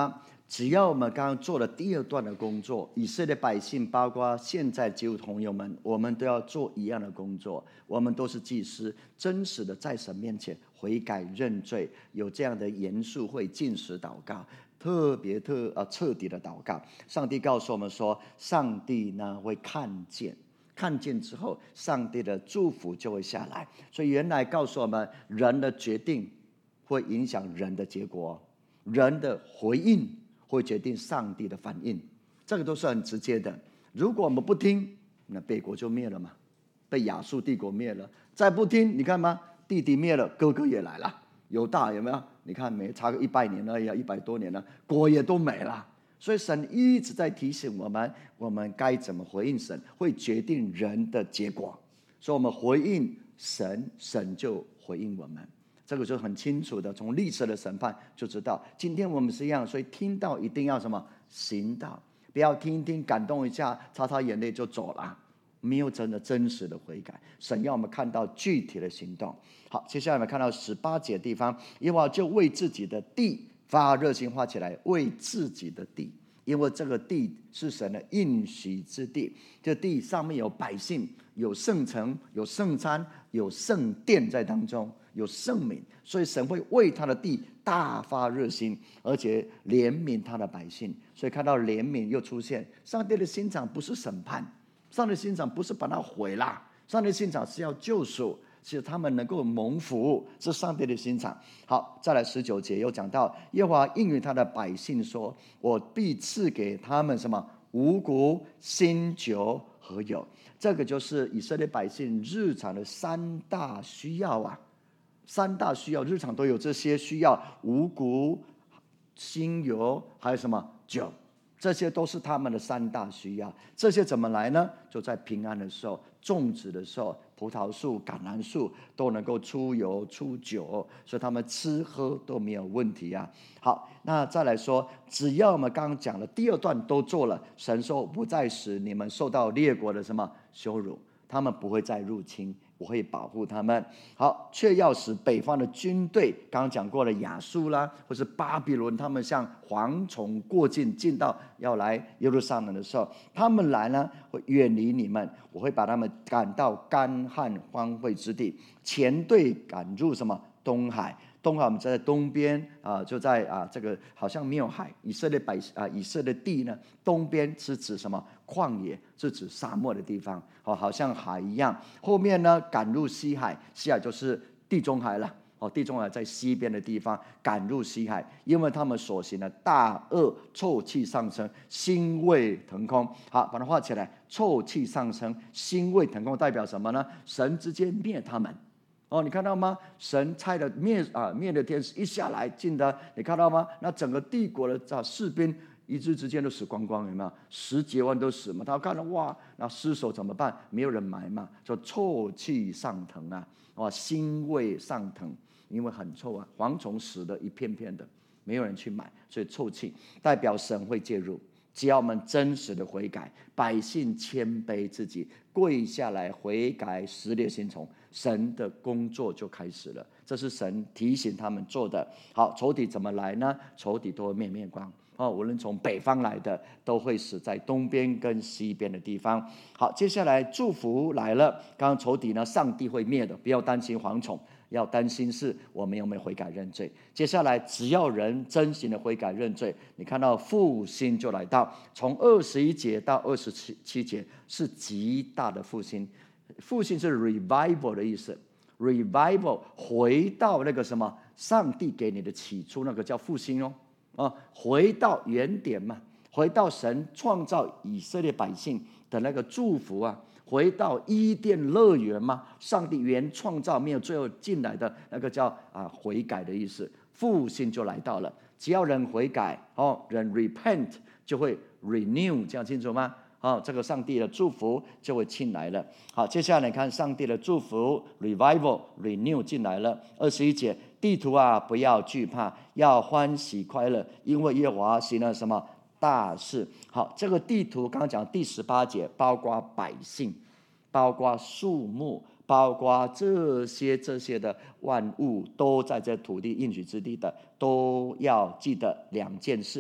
Speaker 1: 只要我们刚刚做了第二段的工作，以色列百姓，包括现在基督同友们，我们都要做一样的工作。我们都是祭司，真实的在神面前悔改认罪，有这样的严肃会禁食祷告，特别特呃彻底的祷告。上帝告诉我们说，上帝呢会看见。看见之后，上帝的祝福就会下来。所以原来告诉我们，人的决定会影响人的结果，人的回应会决定上帝的反应，这个都是很直接的。如果我们不听，那北国就灭了嘛，被亚述帝国灭了。再不听，你看吗？弟弟灭了，哥哥也来了。犹大有没有？你看没差个一百年而已，一百多年了，国也都没了。所以神一直在提醒我们，我们该怎么回应神，会决定人的结果。所以我们回应神，神就回应我们。这个就很清楚的，从历史的审判就知道，今天我们是一样。所以听到一定要什么？行道，不要听一听感动一下，擦擦眼泪就走了，没有真的真实的悔改。神要我们看到具体的行动。好，接下来我们看到十八节的地方，耶和华就为自己的地发热心画起来，为自己的地，因为这个地是神的应许之地，这地上面有百姓，有圣城，有圣餐，有圣殿在当中，有圣名，所以神会为他的地大发热心，而且怜悯他的百姓。所以看到怜悯又出现，上帝的心肠不是审判，上帝的心肠不是把他毁了，上帝的心肠是要救赎，是他们能够蒙福，是上帝的心肠。好，再来十九节又讲到，耶和华应允他的百姓说，我必赐给他们什么？五谷、新酒和油。这个就是以色列百姓日常的三大需要啊，三大需要，日常都有这些需要：五谷、新油，还有什么酒。这些都是他们的三大需要。这些怎么来呢？就在平安的时候，种植的时候，葡萄树、橄榄树都能够出油出酒，所以他们吃喝都没有问题啊。好，那再来说，只要我们刚刚讲的第二段都做了，神说不再使你们受到列国的什么羞辱，他们不会再入侵，我会保护他们。好，却要使北方的军队，刚刚讲过了亚述啦，或是巴比伦，他们像蝗虫过境，进到要来耶路撒冷的时候，他们来呢会远离你们，我会把他们赶到干旱荒废之地，前队赶入什么东海。东海我们在东边啊、呃，就在啊这个好像没有海，以色列百啊以色列地呢，东边是指什么？旷野，是指沙漠的地方，哦，好像海一样。后面呢，赶入西海，西海就是地中海了。哦，地中海在西边的地方，赶入西海，因为他们所行的大恶，臭气上升，腥味腾空。好，把它画起来。臭气上升，腥味腾空，代表什么呢？神直接灭他们。哦，你看到吗？神差的灭啊灭的天使一下来进的，你看到吗？那整个帝国的啊士兵一日之间都死光光，有没有？十几万都死嘛。他看到哇，那尸首怎么办？没有人埋嘛，说臭气上腾啊，哇，腥味上腾，因为很臭啊，蝗虫死的一片片的，没有人去买，所以臭气代表神会介入。只要我们真实的悔改，百姓谦卑自己，跪下来悔改，撕裂心肠，神的工作就开始了。这是神提醒他们做的。好，仇敌怎么来呢？仇敌都会灭灭光。哦，无论从北方来的，都会死在东边跟西边的地方。好，接下来祝福来了。刚刚仇敌呢，上帝会灭的，不要担心蝗虫，要担心是我们有没有悔改认罪。接下来，只要人真心的悔改认罪，你看到复兴就来到。从二十一节到二十七节是极大的复兴。复兴是 revival 的意思 ，revival 回到那个什么，上帝给你的起初那个叫复兴哦。啊，回到原点嘛，回到神创造以色列百姓的那个祝福啊，回到伊甸乐园嘛，上帝原创造没有最后进来的那个叫啊悔改的意思，复兴就来到了。只要人悔改哦，人 repent 就会 renew， 这样清楚吗？哦，这个上帝的祝福就会进来了。好，接下来看上帝的祝福 revival renew 进来了。二十一节，地图啊，不要惧怕，要欢喜快乐，因为耶和华行了什么大事。好，这个地图刚刚讲第十八节，包括百姓，包括树木，包括这些这些的万物，都在这土地应许之地的，都要记得两件事。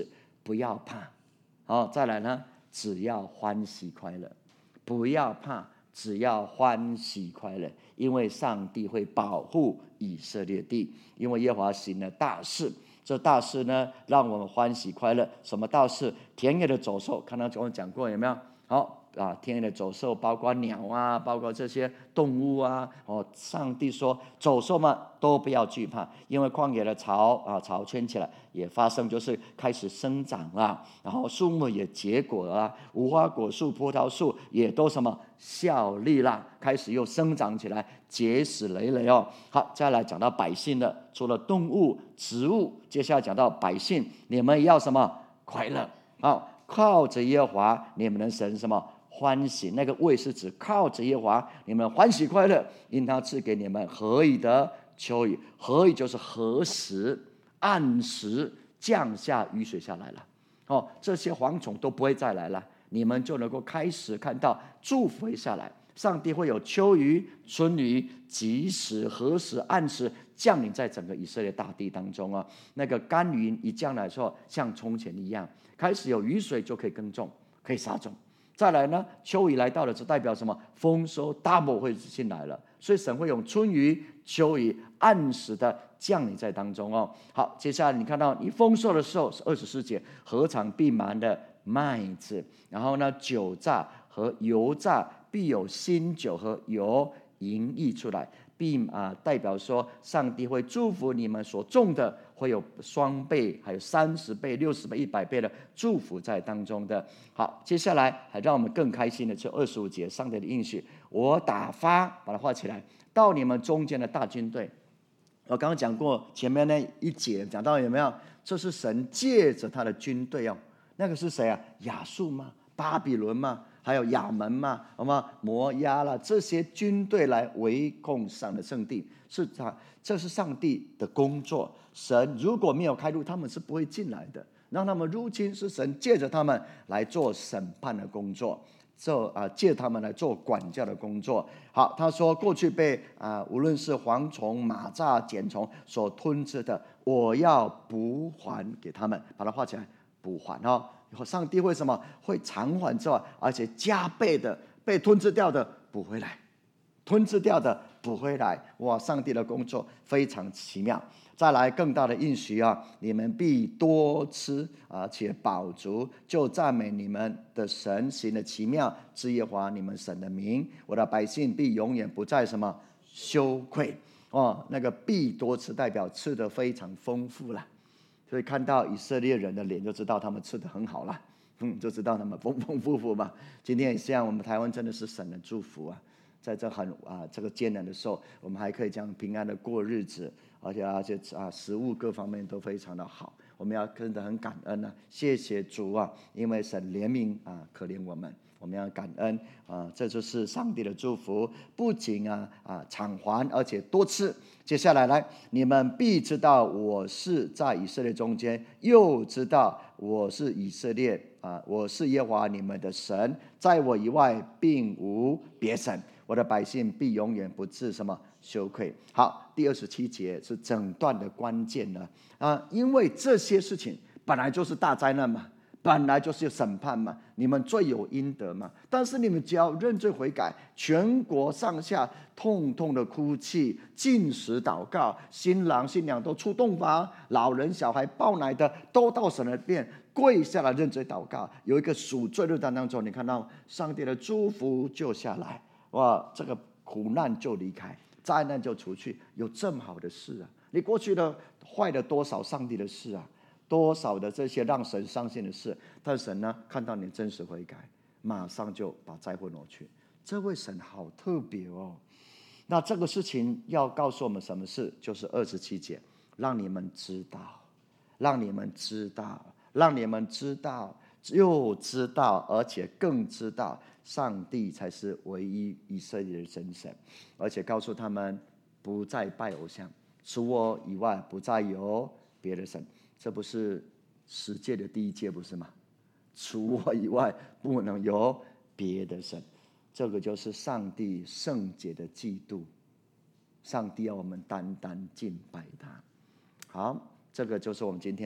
Speaker 1: 不要怕。好，再来呢，只要欢喜快乐，不要怕，只要欢喜快乐，因为上帝会保护以色列地，因为耶和华行了大事。这大事呢，让我们欢喜快乐。什么大事？田野的走兽，看到我讲过有没有？好啊，田野的走兽，包括鸟啊，包括这些动物啊。哦，上帝说，走兽们都不要惧怕，因为旷野的草啊，草圈起来也发生，就是开始生长了，然后树木也结果了，无花果树、葡萄树也都什么效力了，开始又生长起来，结实累累哦。好，再来讲到百姓了，除了动物、植物，接下来讲到百姓，你们要什么？快乐。好，靠着耶和华你们的神什么？欢喜。那个位是指靠着耶和华你们欢喜快乐，因他赐给你们何以的秋雨。何以就是何时按时降下雨水下来了。哦，这些蝗虫都不会再来了，你们就能够开始看到祝福会下来。上帝会有秋雨、春雨，及时、何时、按时降临在整个以色列大地当中啊。那个甘云一降来说，像从前一样，开始有雨水就可以耕种，可以撒种。再来呢，秋雨来到了，这代表什么？丰收 double 会进来了。所以神会用春雨、秋雨按时的降临在当中哦。好，接下来你看到你丰收的时候是二十四节，禾场必满的麦子，然后呢，酒榨和油榨必有新酒和油盈溢出来，必啊代表说上帝会祝福你们所种的，会有双倍，还有三十倍、六十倍、一百倍的祝福在当中的。好，接下来还让我们更开心的是二十五节，上帝的应许，我打发，把它画起来，到你们中间的大军队。我刚刚讲过前面那一节，讲到有没有？这是神借着他的军队哦，那个是谁啊？亚述吗？巴比伦吗？还有亚门嘛，好吗？摩押啦，这些军队来围攻上的圣地，是他，这是上帝的工作。神如果没有开路，他们是不会进来的。让他们入侵，是神借着他们来做审判的工作，这啊借他们来做管教的工作。好，他说过去被啊无论是蝗虫、蚂蚱、茧虫所吞吃的，我要补还给他们，把它画起来，补还哦。上帝为什么会偿还之外，而且加倍的被吞吃掉的补回来，吞吃掉的补回来。哇，上帝的工作非常奇妙。再来更大的应许啊，你们必多吃，而且饱足，就赞美你们的神行的奇妙之耶和华你们神的名。我的百姓必永远不再什么羞愧哦。那个必多吃代表吃得非常丰富了。所以看到以色列人的脸就知道他们吃得很好了，嗯，就知道他们丰丰富富吧。今天也这样，我们台湾真的是神的祝福啊，在这很啊这个艰难的时候，我们还可以这样平安的过日子，而且而且啊食物各方面都非常的好，我们要真的很感恩啊，谢谢主啊，因为神怜悯啊可怜我们。我们要感恩啊，这就是上帝的祝福，不仅啊啊偿还，而且多吃。接下来来，你们必知道我是在以色列中间，又知道我是以色列啊，我是耶和华你们的神，在我以外并无别神。我的百姓必永远不致什么羞愧。好，第二十七节是整段的关键呢啊，因为这些事情本来就是大灾难嘛。本来就是审判嘛，你们罪有应得嘛。但是你们只要认罪悔改，全国上下痛痛的哭泣，禁食祷告，新郎新娘都出洞房，老人小孩抱奶的都到神的殿跪下来认罪祷告。有一个赎罪日当中，你看到上帝的祝福就下来，哇，这个苦难就离开，灾难就除去，有这么好的事啊！你过去的坏了多少上帝的事啊？多少的这些让神伤心的事，但神呢看到你真实悔改，马上就把灾祸挪去。这位神好特别哦。那这个事情要告诉我们什么事？就是二十七节，让你们知道，让你们知道，让你们知道，又知道，而且更知道，上帝才是唯一以色列的真神，而且告诉他们不再拜偶像，除我以外不再有别的神。这不是十诫的第一诫不是吗？除我以外不能有别的神，这个就是上帝圣洁的嫉妒。上帝要我们单单敬拜他。好，这个就是我们今天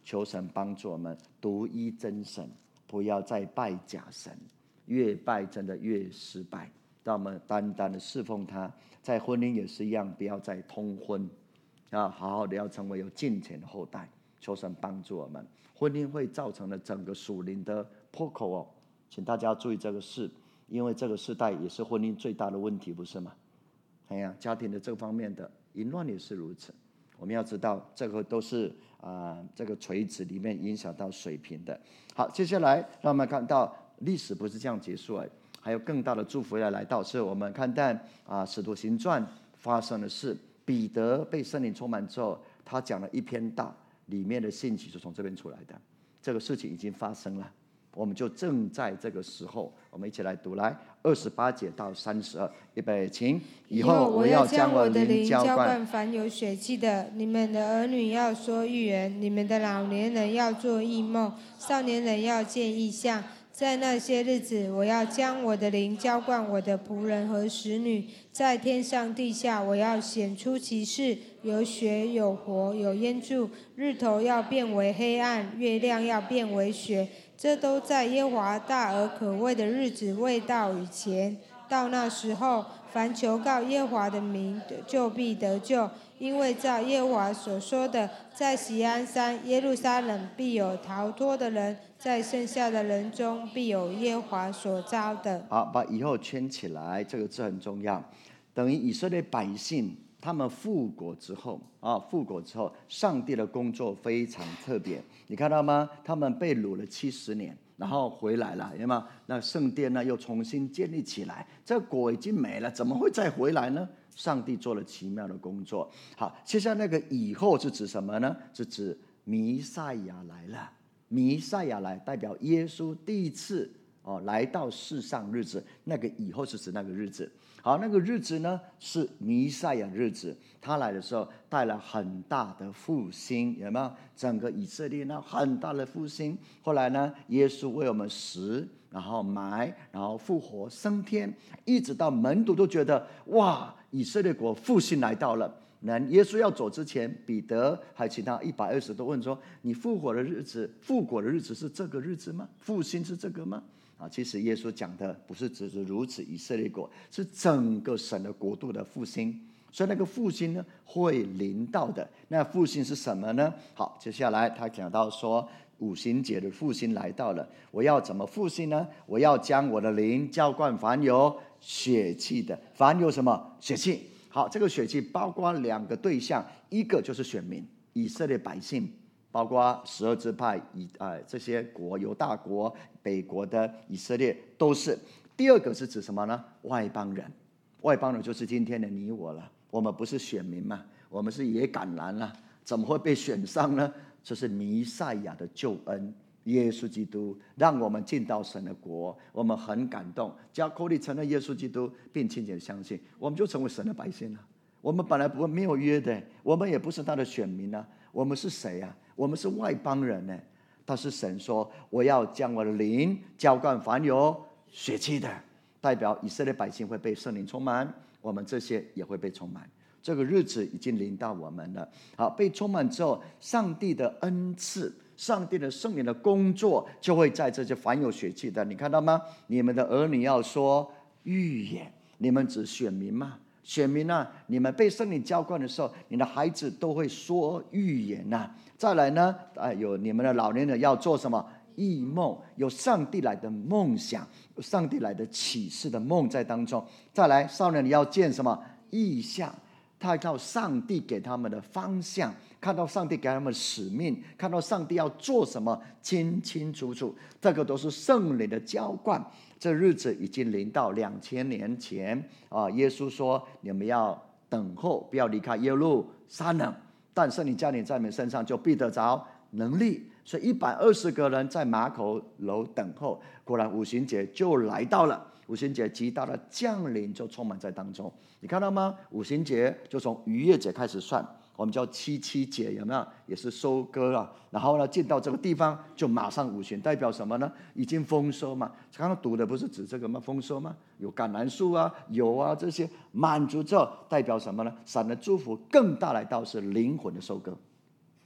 Speaker 1: 求神帮助我们独一真神，不要再拜假神，越拜真的越失败。让我们单单的侍奉他，在婚姻也是一样，不要再通婚啊，好好的要成为有敬虔的后代。求神帮助我们，婚姻会造成了整个属灵的破口哦，请大家注意这个事，因为这个世代也是婚姻最大的问题，不是吗？哎呀，家庭的这方面的淫乱也是如此。我们要知道，这个都是啊、呃，这个垂直里面影响到水平的。好，接下来让我们看到历史不是这样结束而已，还有更大的祝福要来到。是我们看到啊，《使徒行传》发生的事，彼得被圣灵充满之后，他讲了一篇道，里面的信息就从这边出来的。这个事情已经发生了，我们就正在这个时候，我们一起来读来二十八节到三十二，预备，请。
Speaker 2: 以后我要将我的灵浇灌凡有血气的，你们的儿女要说预言，你们的老年人要做异梦，少年人要见异象。在那些日子，我要将我的灵浇灌我的仆人和使女，在天上地下，我要显出奇事，有血有火有烟柱，日头要变为黑暗，月亮要变为血，这都在耶和华大而可畏的日子未到以前。到那时候，凡求告耶和华的名，就必得救，因为照耶和华所说的，在锡安山耶路撒冷必有逃脱的人，在剩下的人中必有耶和华所召的。
Speaker 1: 好，把以后圈起来，这个字很重要。等于以色列百姓他们复国之后啊，复国之后，上帝的工作非常特别，你看到吗？他们被掳了七十年。然后回来了，有没有？那圣殿呢又重新建立起来，这国已经没了，怎么会再回来呢？上帝做了奇妙的工作。好，接下来那个以后是指什么呢？是指弥赛亚来了。弥赛亚来代表耶稣第一次哦来到世上日子，那个以后是指那个日子。好，那个日子呢是弥赛亚日子，他来的时候带来很大的复兴，有没有？整个以色列呢很大的复兴。后来呢，耶稣为我们死，然后埋，然后复活升天，一直到门徒都觉得哇，以色列国复兴来到了。那耶稣要走之前，彼得还有其他一百二十都问说：“你复活的日子，复国的日子是这个日子吗？复兴是这个吗？”啊，其实耶稣讲的不是只是如此以色列国，是整个神的国度的复兴。所以那个复兴呢，会临到的。那复兴是什么呢？好，接下来他讲到说，五旬节的复兴来到了。我要怎么复兴呢？我要将我的灵浇灌凡有血气的。凡有什么血气？好，这个血气包括两个对象，一个就是选民，以色列百姓。包括十二支派以啊、呃、这些国，犹大国、北国的以色列都是。第二个是指什么呢？外邦人，外邦人就是今天的你我了。我们不是选民嘛，我们是野橄榄了，怎么会被选上呢？这是弥赛亚的救恩，耶稣基督让我们进到神的国，我们很感动，只要口里承认耶稣基督，并亲切相信，我们就成为神的百姓了。我们本来不没有约的，我们也不是他的选民啊，我们是谁啊？我们是外邦人呢。但是神说，我要将我的灵浇灌凡有血气的，代表以色列百姓会被圣灵充满，我们这些也会被充满。这个日子已经临到我们了。好，被充满之后，上帝的恩赐，上帝的圣灵的工作就会在这些凡有血气的，你看到吗？你们的儿女要说预言，你们指选民吗？选民啊，你们被圣灵浇灌的时候，你的孩子都会说预言呐、啊。再来呢，啊，有你们的老年人要做什么？异梦，有上帝来的梦想，有上帝来的启示的梦在当中。再来，少年人要见什么？异象，看到上帝给他们的方向，看到上帝给他们的使命，看到上帝要做什么，清清楚楚。这个都是圣灵的浇灌。这日子已经临到两千年前啊！耶稣说：“你们要等候，不要离开耶路撒冷。但圣灵降临在你们身上，就必得着能力。”所以一百二十个人在马可楼等候，果然五旬节就来到了。五旬节极大的降临就充满在当中，你看到吗？五旬节就从逾越节开始算。我们叫七七节，有没有？也是收割啊。然后呢，进到这个地方就马上五旬，代表什么呢？已经丰收嘛。刚刚读的不是指这个吗？丰收吗？有橄榄树啊，有啊，这些满足之后，代表什么呢？神的祝福更大来到是灵魂的收割。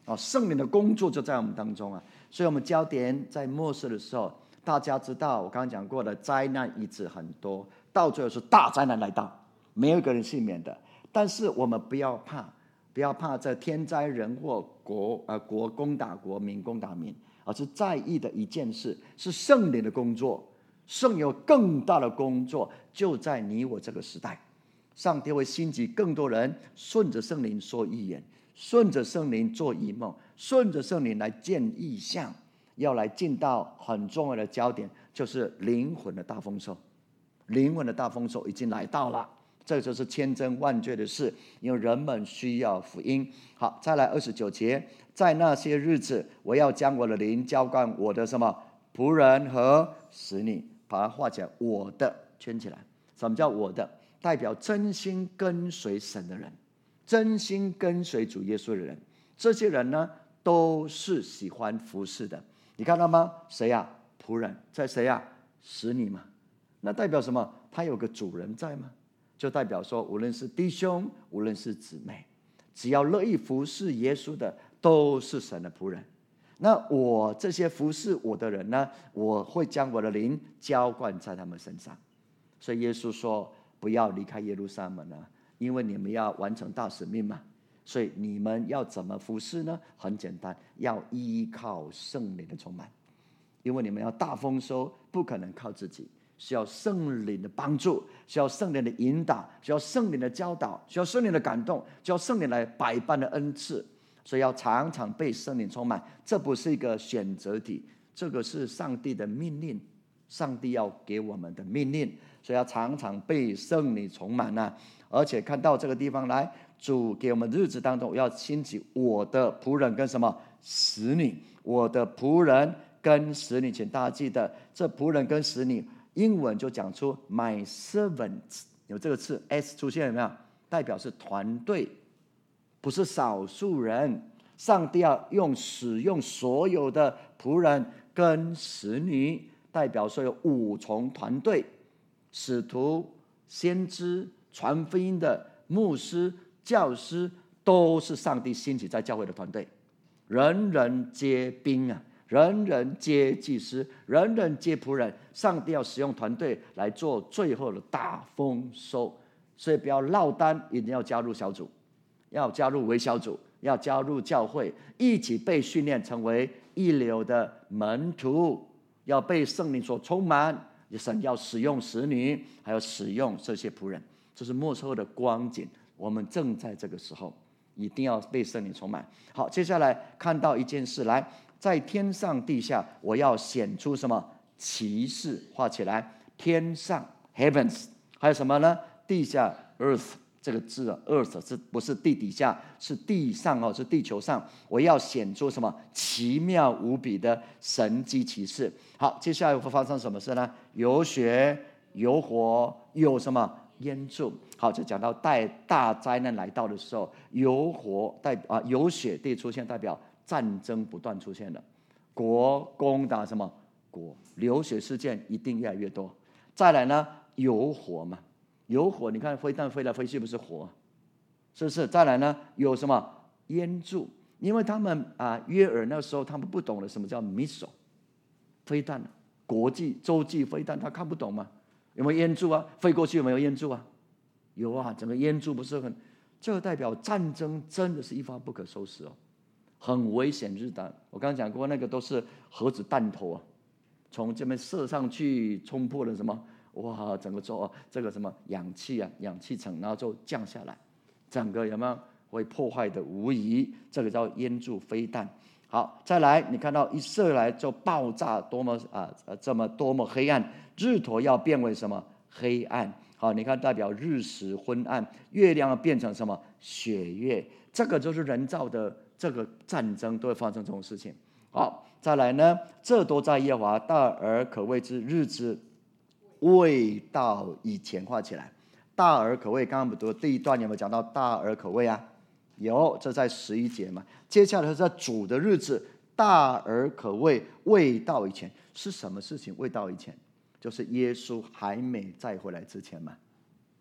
Speaker 1: 哦，圣灵的工作就在我们当中啊。所以我们焦点在末世的时候，大家知道我刚刚讲过的灾难一直很多，到最后是大灾难来到，没有一个人幸免的。但是我们不要怕，不要怕这天灾人祸，国呃国攻打国，民攻打民，而是在意的一件事，是圣灵的工作。圣有更大的工作就在你我这个时代，上帝会兴起更多人顺着圣灵说预言，顺着圣灵做异梦，顺着圣灵来见异象，要来进到很重要的焦点，就是灵魂的大丰收。灵魂的大丰收已经来到了，这就是千真万确的事，因为人们需要福音。好，再来二十九节，在那些日子，我要将我的灵浇灌我的什么仆人和使女，把它画起来，我的圈起来。什么叫我的？代表真心跟随神的人，真心跟随主耶稣的人。这些人呢，都是喜欢服侍的。你看到吗？谁呀、啊？仆人。在谁呀、啊？使女嘛。那代表什么？他有个主人在吗？就代表说，无论是弟兄，无论是姊妹，只要乐意服侍耶稣的，都是神的仆人。那我这些服侍我的人呢，我会将我的灵浇灌在他们身上。所以耶稣说，不要离开耶路撒冷啊，因为你们要完成大使命嘛。所以你们要怎么服侍呢？很简单，要依靠圣灵的充满。因为你们要大丰收，不可能靠自己，需要圣灵的帮助，需要圣灵的引导，需要圣灵的教导，需要圣灵的感动，需要圣灵来百般的恩赐。所以要常常被圣灵充满，这不是一个选择题，这个是上帝的命令，上帝要给我们的命令。所以要常常被圣灵充满啊！而且看到这个地方来，主给我们日子当中要兴起我的仆人跟什么使女，我的仆人跟使女，请大家记得，这仆人跟使女，英文就讲出 my servants， 有这个字 s 出现有没有？代表是团队，不是少数人。上帝要用使用所有的仆人跟使女，代表说有五重团队：使徒、先知、传福音的牧师、教师，都是上帝兴起在教会的团队。人人皆兵啊，人人皆祭司，人人皆仆人。上帝要使用团队来做最后的大丰收。所以不要落单，一定要加入小组，要加入微小组，要加入教会，一起被训练成为一流的门徒，要被圣灵所充满。神要使用使女，还要使用这些仆人，这是末世后的光景。我们正在这个时候，一定要被圣灵充满。好，接下来看到一件事，来，在天上地下，我要显出什么奇事？画起来，天上 heavens， 还有什么呢？地下 earth。这个字啊 ，earth 是不是地底下？是地上哦，是地球上。我要显出什么奇妙无比的神迹奇事？好，接下来会发生什么事呢？有血，有火，有什么烟柱？好，就讲到带大灾难来到的时候，有火代啊，有血地出现，代表战争不断出现了，国攻打什么国？流血事件一定越来越多。再来呢，有火嘛。有火，你看飞弹飞来飞去不是火，是不是？再来呢，有什么烟柱？因为他们啊，约尔那时候他们不懂得什么叫 missile 飞弹，国际洲际飞弹他看不懂吗？有没有烟柱啊？飞过去有没有烟柱啊？有啊，整个烟柱不是很，这个代表战争真的是一发不可收拾哦，很危险日弹。我刚刚讲过，那个都是核子弹头啊，从这边射上去，冲破了什么？哇，整个做这个什么氧气啊，氧气层，然后就降下来，整个有没有会破坏的无疑？这个叫烟柱飞弹。好，再来，你看到一射来就爆炸，多么啊，这么多么黑暗，日头要变为什么黑暗？好，你看代表日食昏暗，月亮要变成什么血月？这个就是人造的这个战争都会发生这种事情。好，再来呢，这都在耶和华大而可畏之日子未到以前。画起来，大而可畏。刚刚我们读的第一段有没有讲到大而可畏啊？有，这在十一节嘛。接下来是在主的日子，大而可畏，未到以前。是什么事情未到以前？就是耶稣还没再回来之前嘛。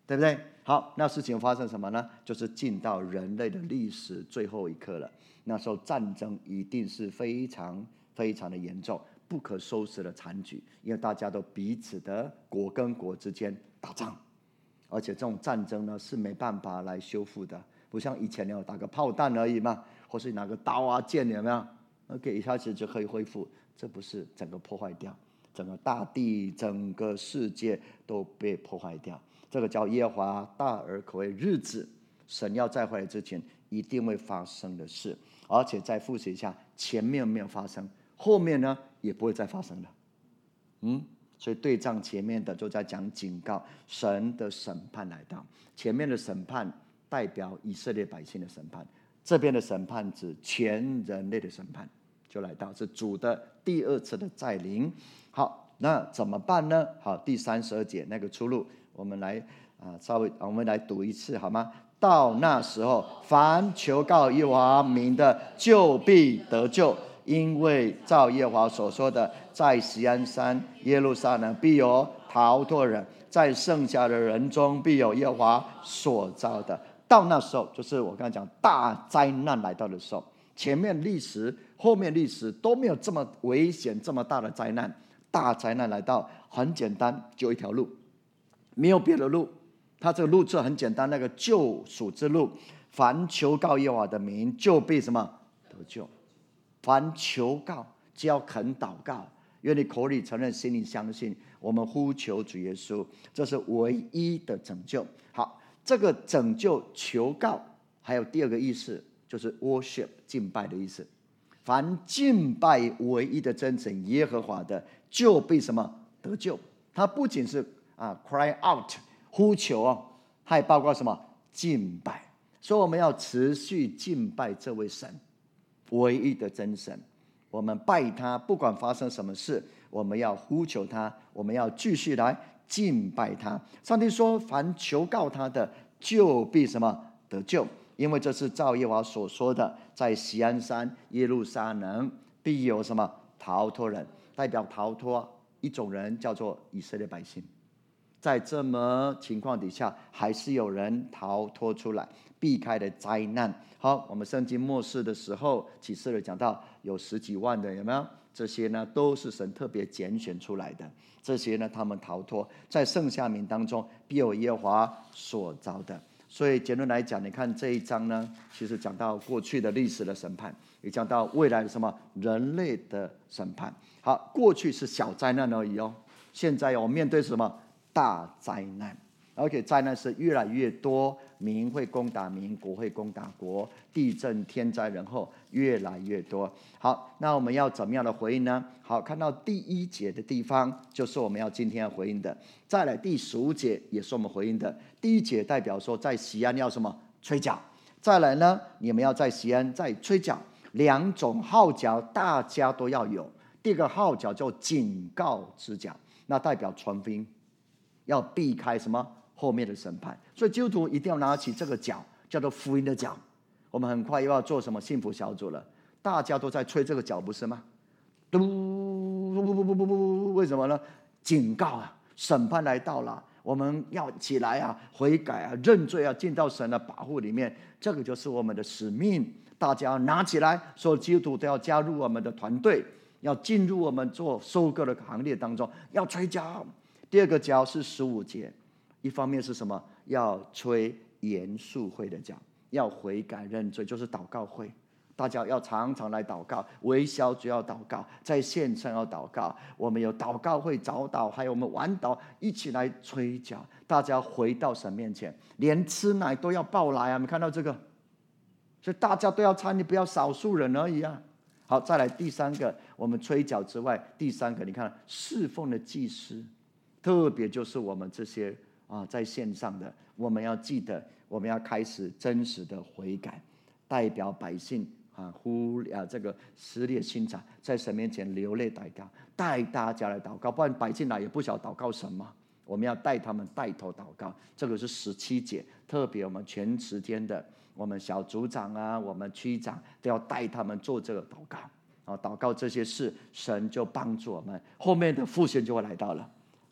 Speaker 1: 对不对？好，那事情发生什么呢？就是进到人类的历史最后一刻了。那时候战争一定是非常非常的严重，不可收拾的残局，因为大家都彼此的国跟国之间打仗，而且这种战争呢是没办法来修复的，不像以前有打个炮弹而已嘛，或是拿个刀啊剑有没有 ？OK， 一下子就可以恢复，这不是整个破坏掉，整个大地、整个世界都被破坏掉。这个叫耶和华大而可畏日子，神要再回来之前一定会发生的事。而且再复习一下，前面没有发生，后面呢也不会再发生了。嗯，所以对仗前面的就在讲警告，神的审判来到。前面的审判代表以色列百姓的审判，这边的审判指全人类的审判就来到，是主的第二次的再临。好，那怎么办呢？好，第三十二节那个出路，我们来啊，稍微我们来读一次好吗？到那时候，凡求告耶和华名的，就必得救，因为照耶和华所说的，在锡安山耶路撒冷必有逃脱人，在剩下的人中必有耶和华所造的。到那时候，就是我刚才讲大灾难来到的时候，前面历史后面历史都没有这么危险这么大的灾难，大灾难来到很简单，就一条路，没有别的路。他这个路就很简单，那个救赎之路，凡求告耶和华的名，就必什么得救。凡求告，只要肯祷告，因为你口里承认，心里相信，我们呼求主耶稣，这是唯一的拯救。好，这个拯救求告，还有第二个意思，就是 worship 敬拜的意思。凡敬拜唯一的真神耶和华的，就必什么得救。他不仅是啊 cry out。呼求哦，还包括什么敬拜，所以我们要持续敬拜这位神，唯一的真神。我们拜他，不管发生什么事，我们要呼求他，我们要继续来敬拜他。上帝说，凡求告他的，就必什么得救，因为这是照耶和华所说的，在锡安山耶路撒冷必有什么逃脱人，代表逃脱一种人，叫做以色列百姓。在这么情况底下，还是有人逃脱出来，避开了灾难。好，我们圣经末世的时候，启示录讲到有十几万的，有没有？这些呢，都是神特别拣选出来的。这些呢，他们逃脱，在剩下民当中，必有耶和华所造的。所以结论来讲，你看这一章呢，其实讲到过去的历史的审判，也讲到未来的什么人类的审判。好，过去是小灾难而已哦，现在我们面对什么？大灾难，而且灾难是越来越多，民会攻打民，国会攻打国，地震、天灾人祸越来越多。好，那我们要怎么样的回应呢？好，看到第一节的地方，就是我们要今天要回应的。再来第十五节也是我们回应的。第一节代表说，在锡安要什么吹角，再来呢，你们要在锡安再吹角，两种号角大家都要有。第二个号角叫警告之角，那代表传福音。要避开什么后面的审判，所以基督徒一定要拿起这个角，叫做福音的角。我们很快又要做什么幸福小组了，大家都在吹这个角，不是吗？嘟不不不不不，为什么呢？警告啊，审判来到了，我们要起来啊，悔改啊，认罪啊，进到神的保护里面，这个就是我们的使命。大家要拿起来，所有基督徒都要加入我们的团队，要进入我们做收割的行列当中，要吹角。第二个角是十五节，一方面是什么？要吹严肃会的角，要悔改认罪，就是祷告会。大家要常常来祷告，微小组要祷告，在线上要祷告。我们有祷告会早祷，还有我们晚祷，一起来吹角。大家回到神面前，连吃奶都要抱来啊！你看到这个？所以大家都要参与，不要少数人而已啊。好，再来第三个，我们吹角之外，第三个你看侍奉的祭司。特别就是我们这些啊在线上的，我们要记得，我们要开始真实的悔改，代表百姓啊呼啊这个撕裂心肠，在神面前流泪祷告，带大家来祷告，不然百姓来也不晓得祷告什么。我们要带他们带头祷告，这个是十七节，特别我们全时间的，我们小组长啊，我们区长都要带他们做这个祷告啊，祷告这些事，神就帮助我们，后面的复兴就会来到了。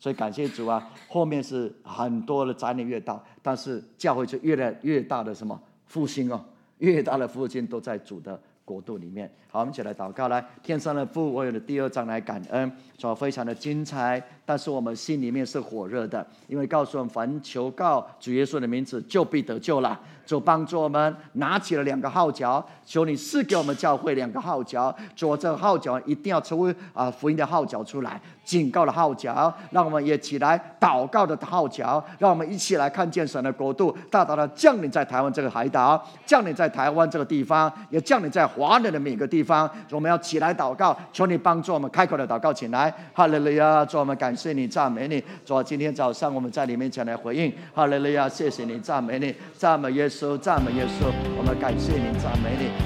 Speaker 1: 所以感谢主啊，后面是很多的灾难越大，但是教会就越来越大的什么复兴哦，越大的复兴都在主的国度里面。好，我们一起来祷告。来，天上的父，我有了第二章来感恩，主非常的精彩，但是我们心里面是火热的，因为告诉我们，凡求告主耶稣的名字，就必得救了。主帮助我们拿起了两个号角，求你赐给我们教会两个号角。主，这个号角一定要成为啊福音的号角出来，警告的号角，让我们也起来祷告的号角，让我们一起来看见神的国度大大的降临在台湾这个海岛，降临在台湾这个地方，也降临在华人的每个地方。我们要起来祷告，求你帮助我们开口的祷告起来。哈利路亚！主，我们感谢你，赞美你。主，今天早上我们在你面前来回应。哈利路亚！谢谢你，赞美你，赞美耶稣，赞美耶稣。我们感谢你，赞美你。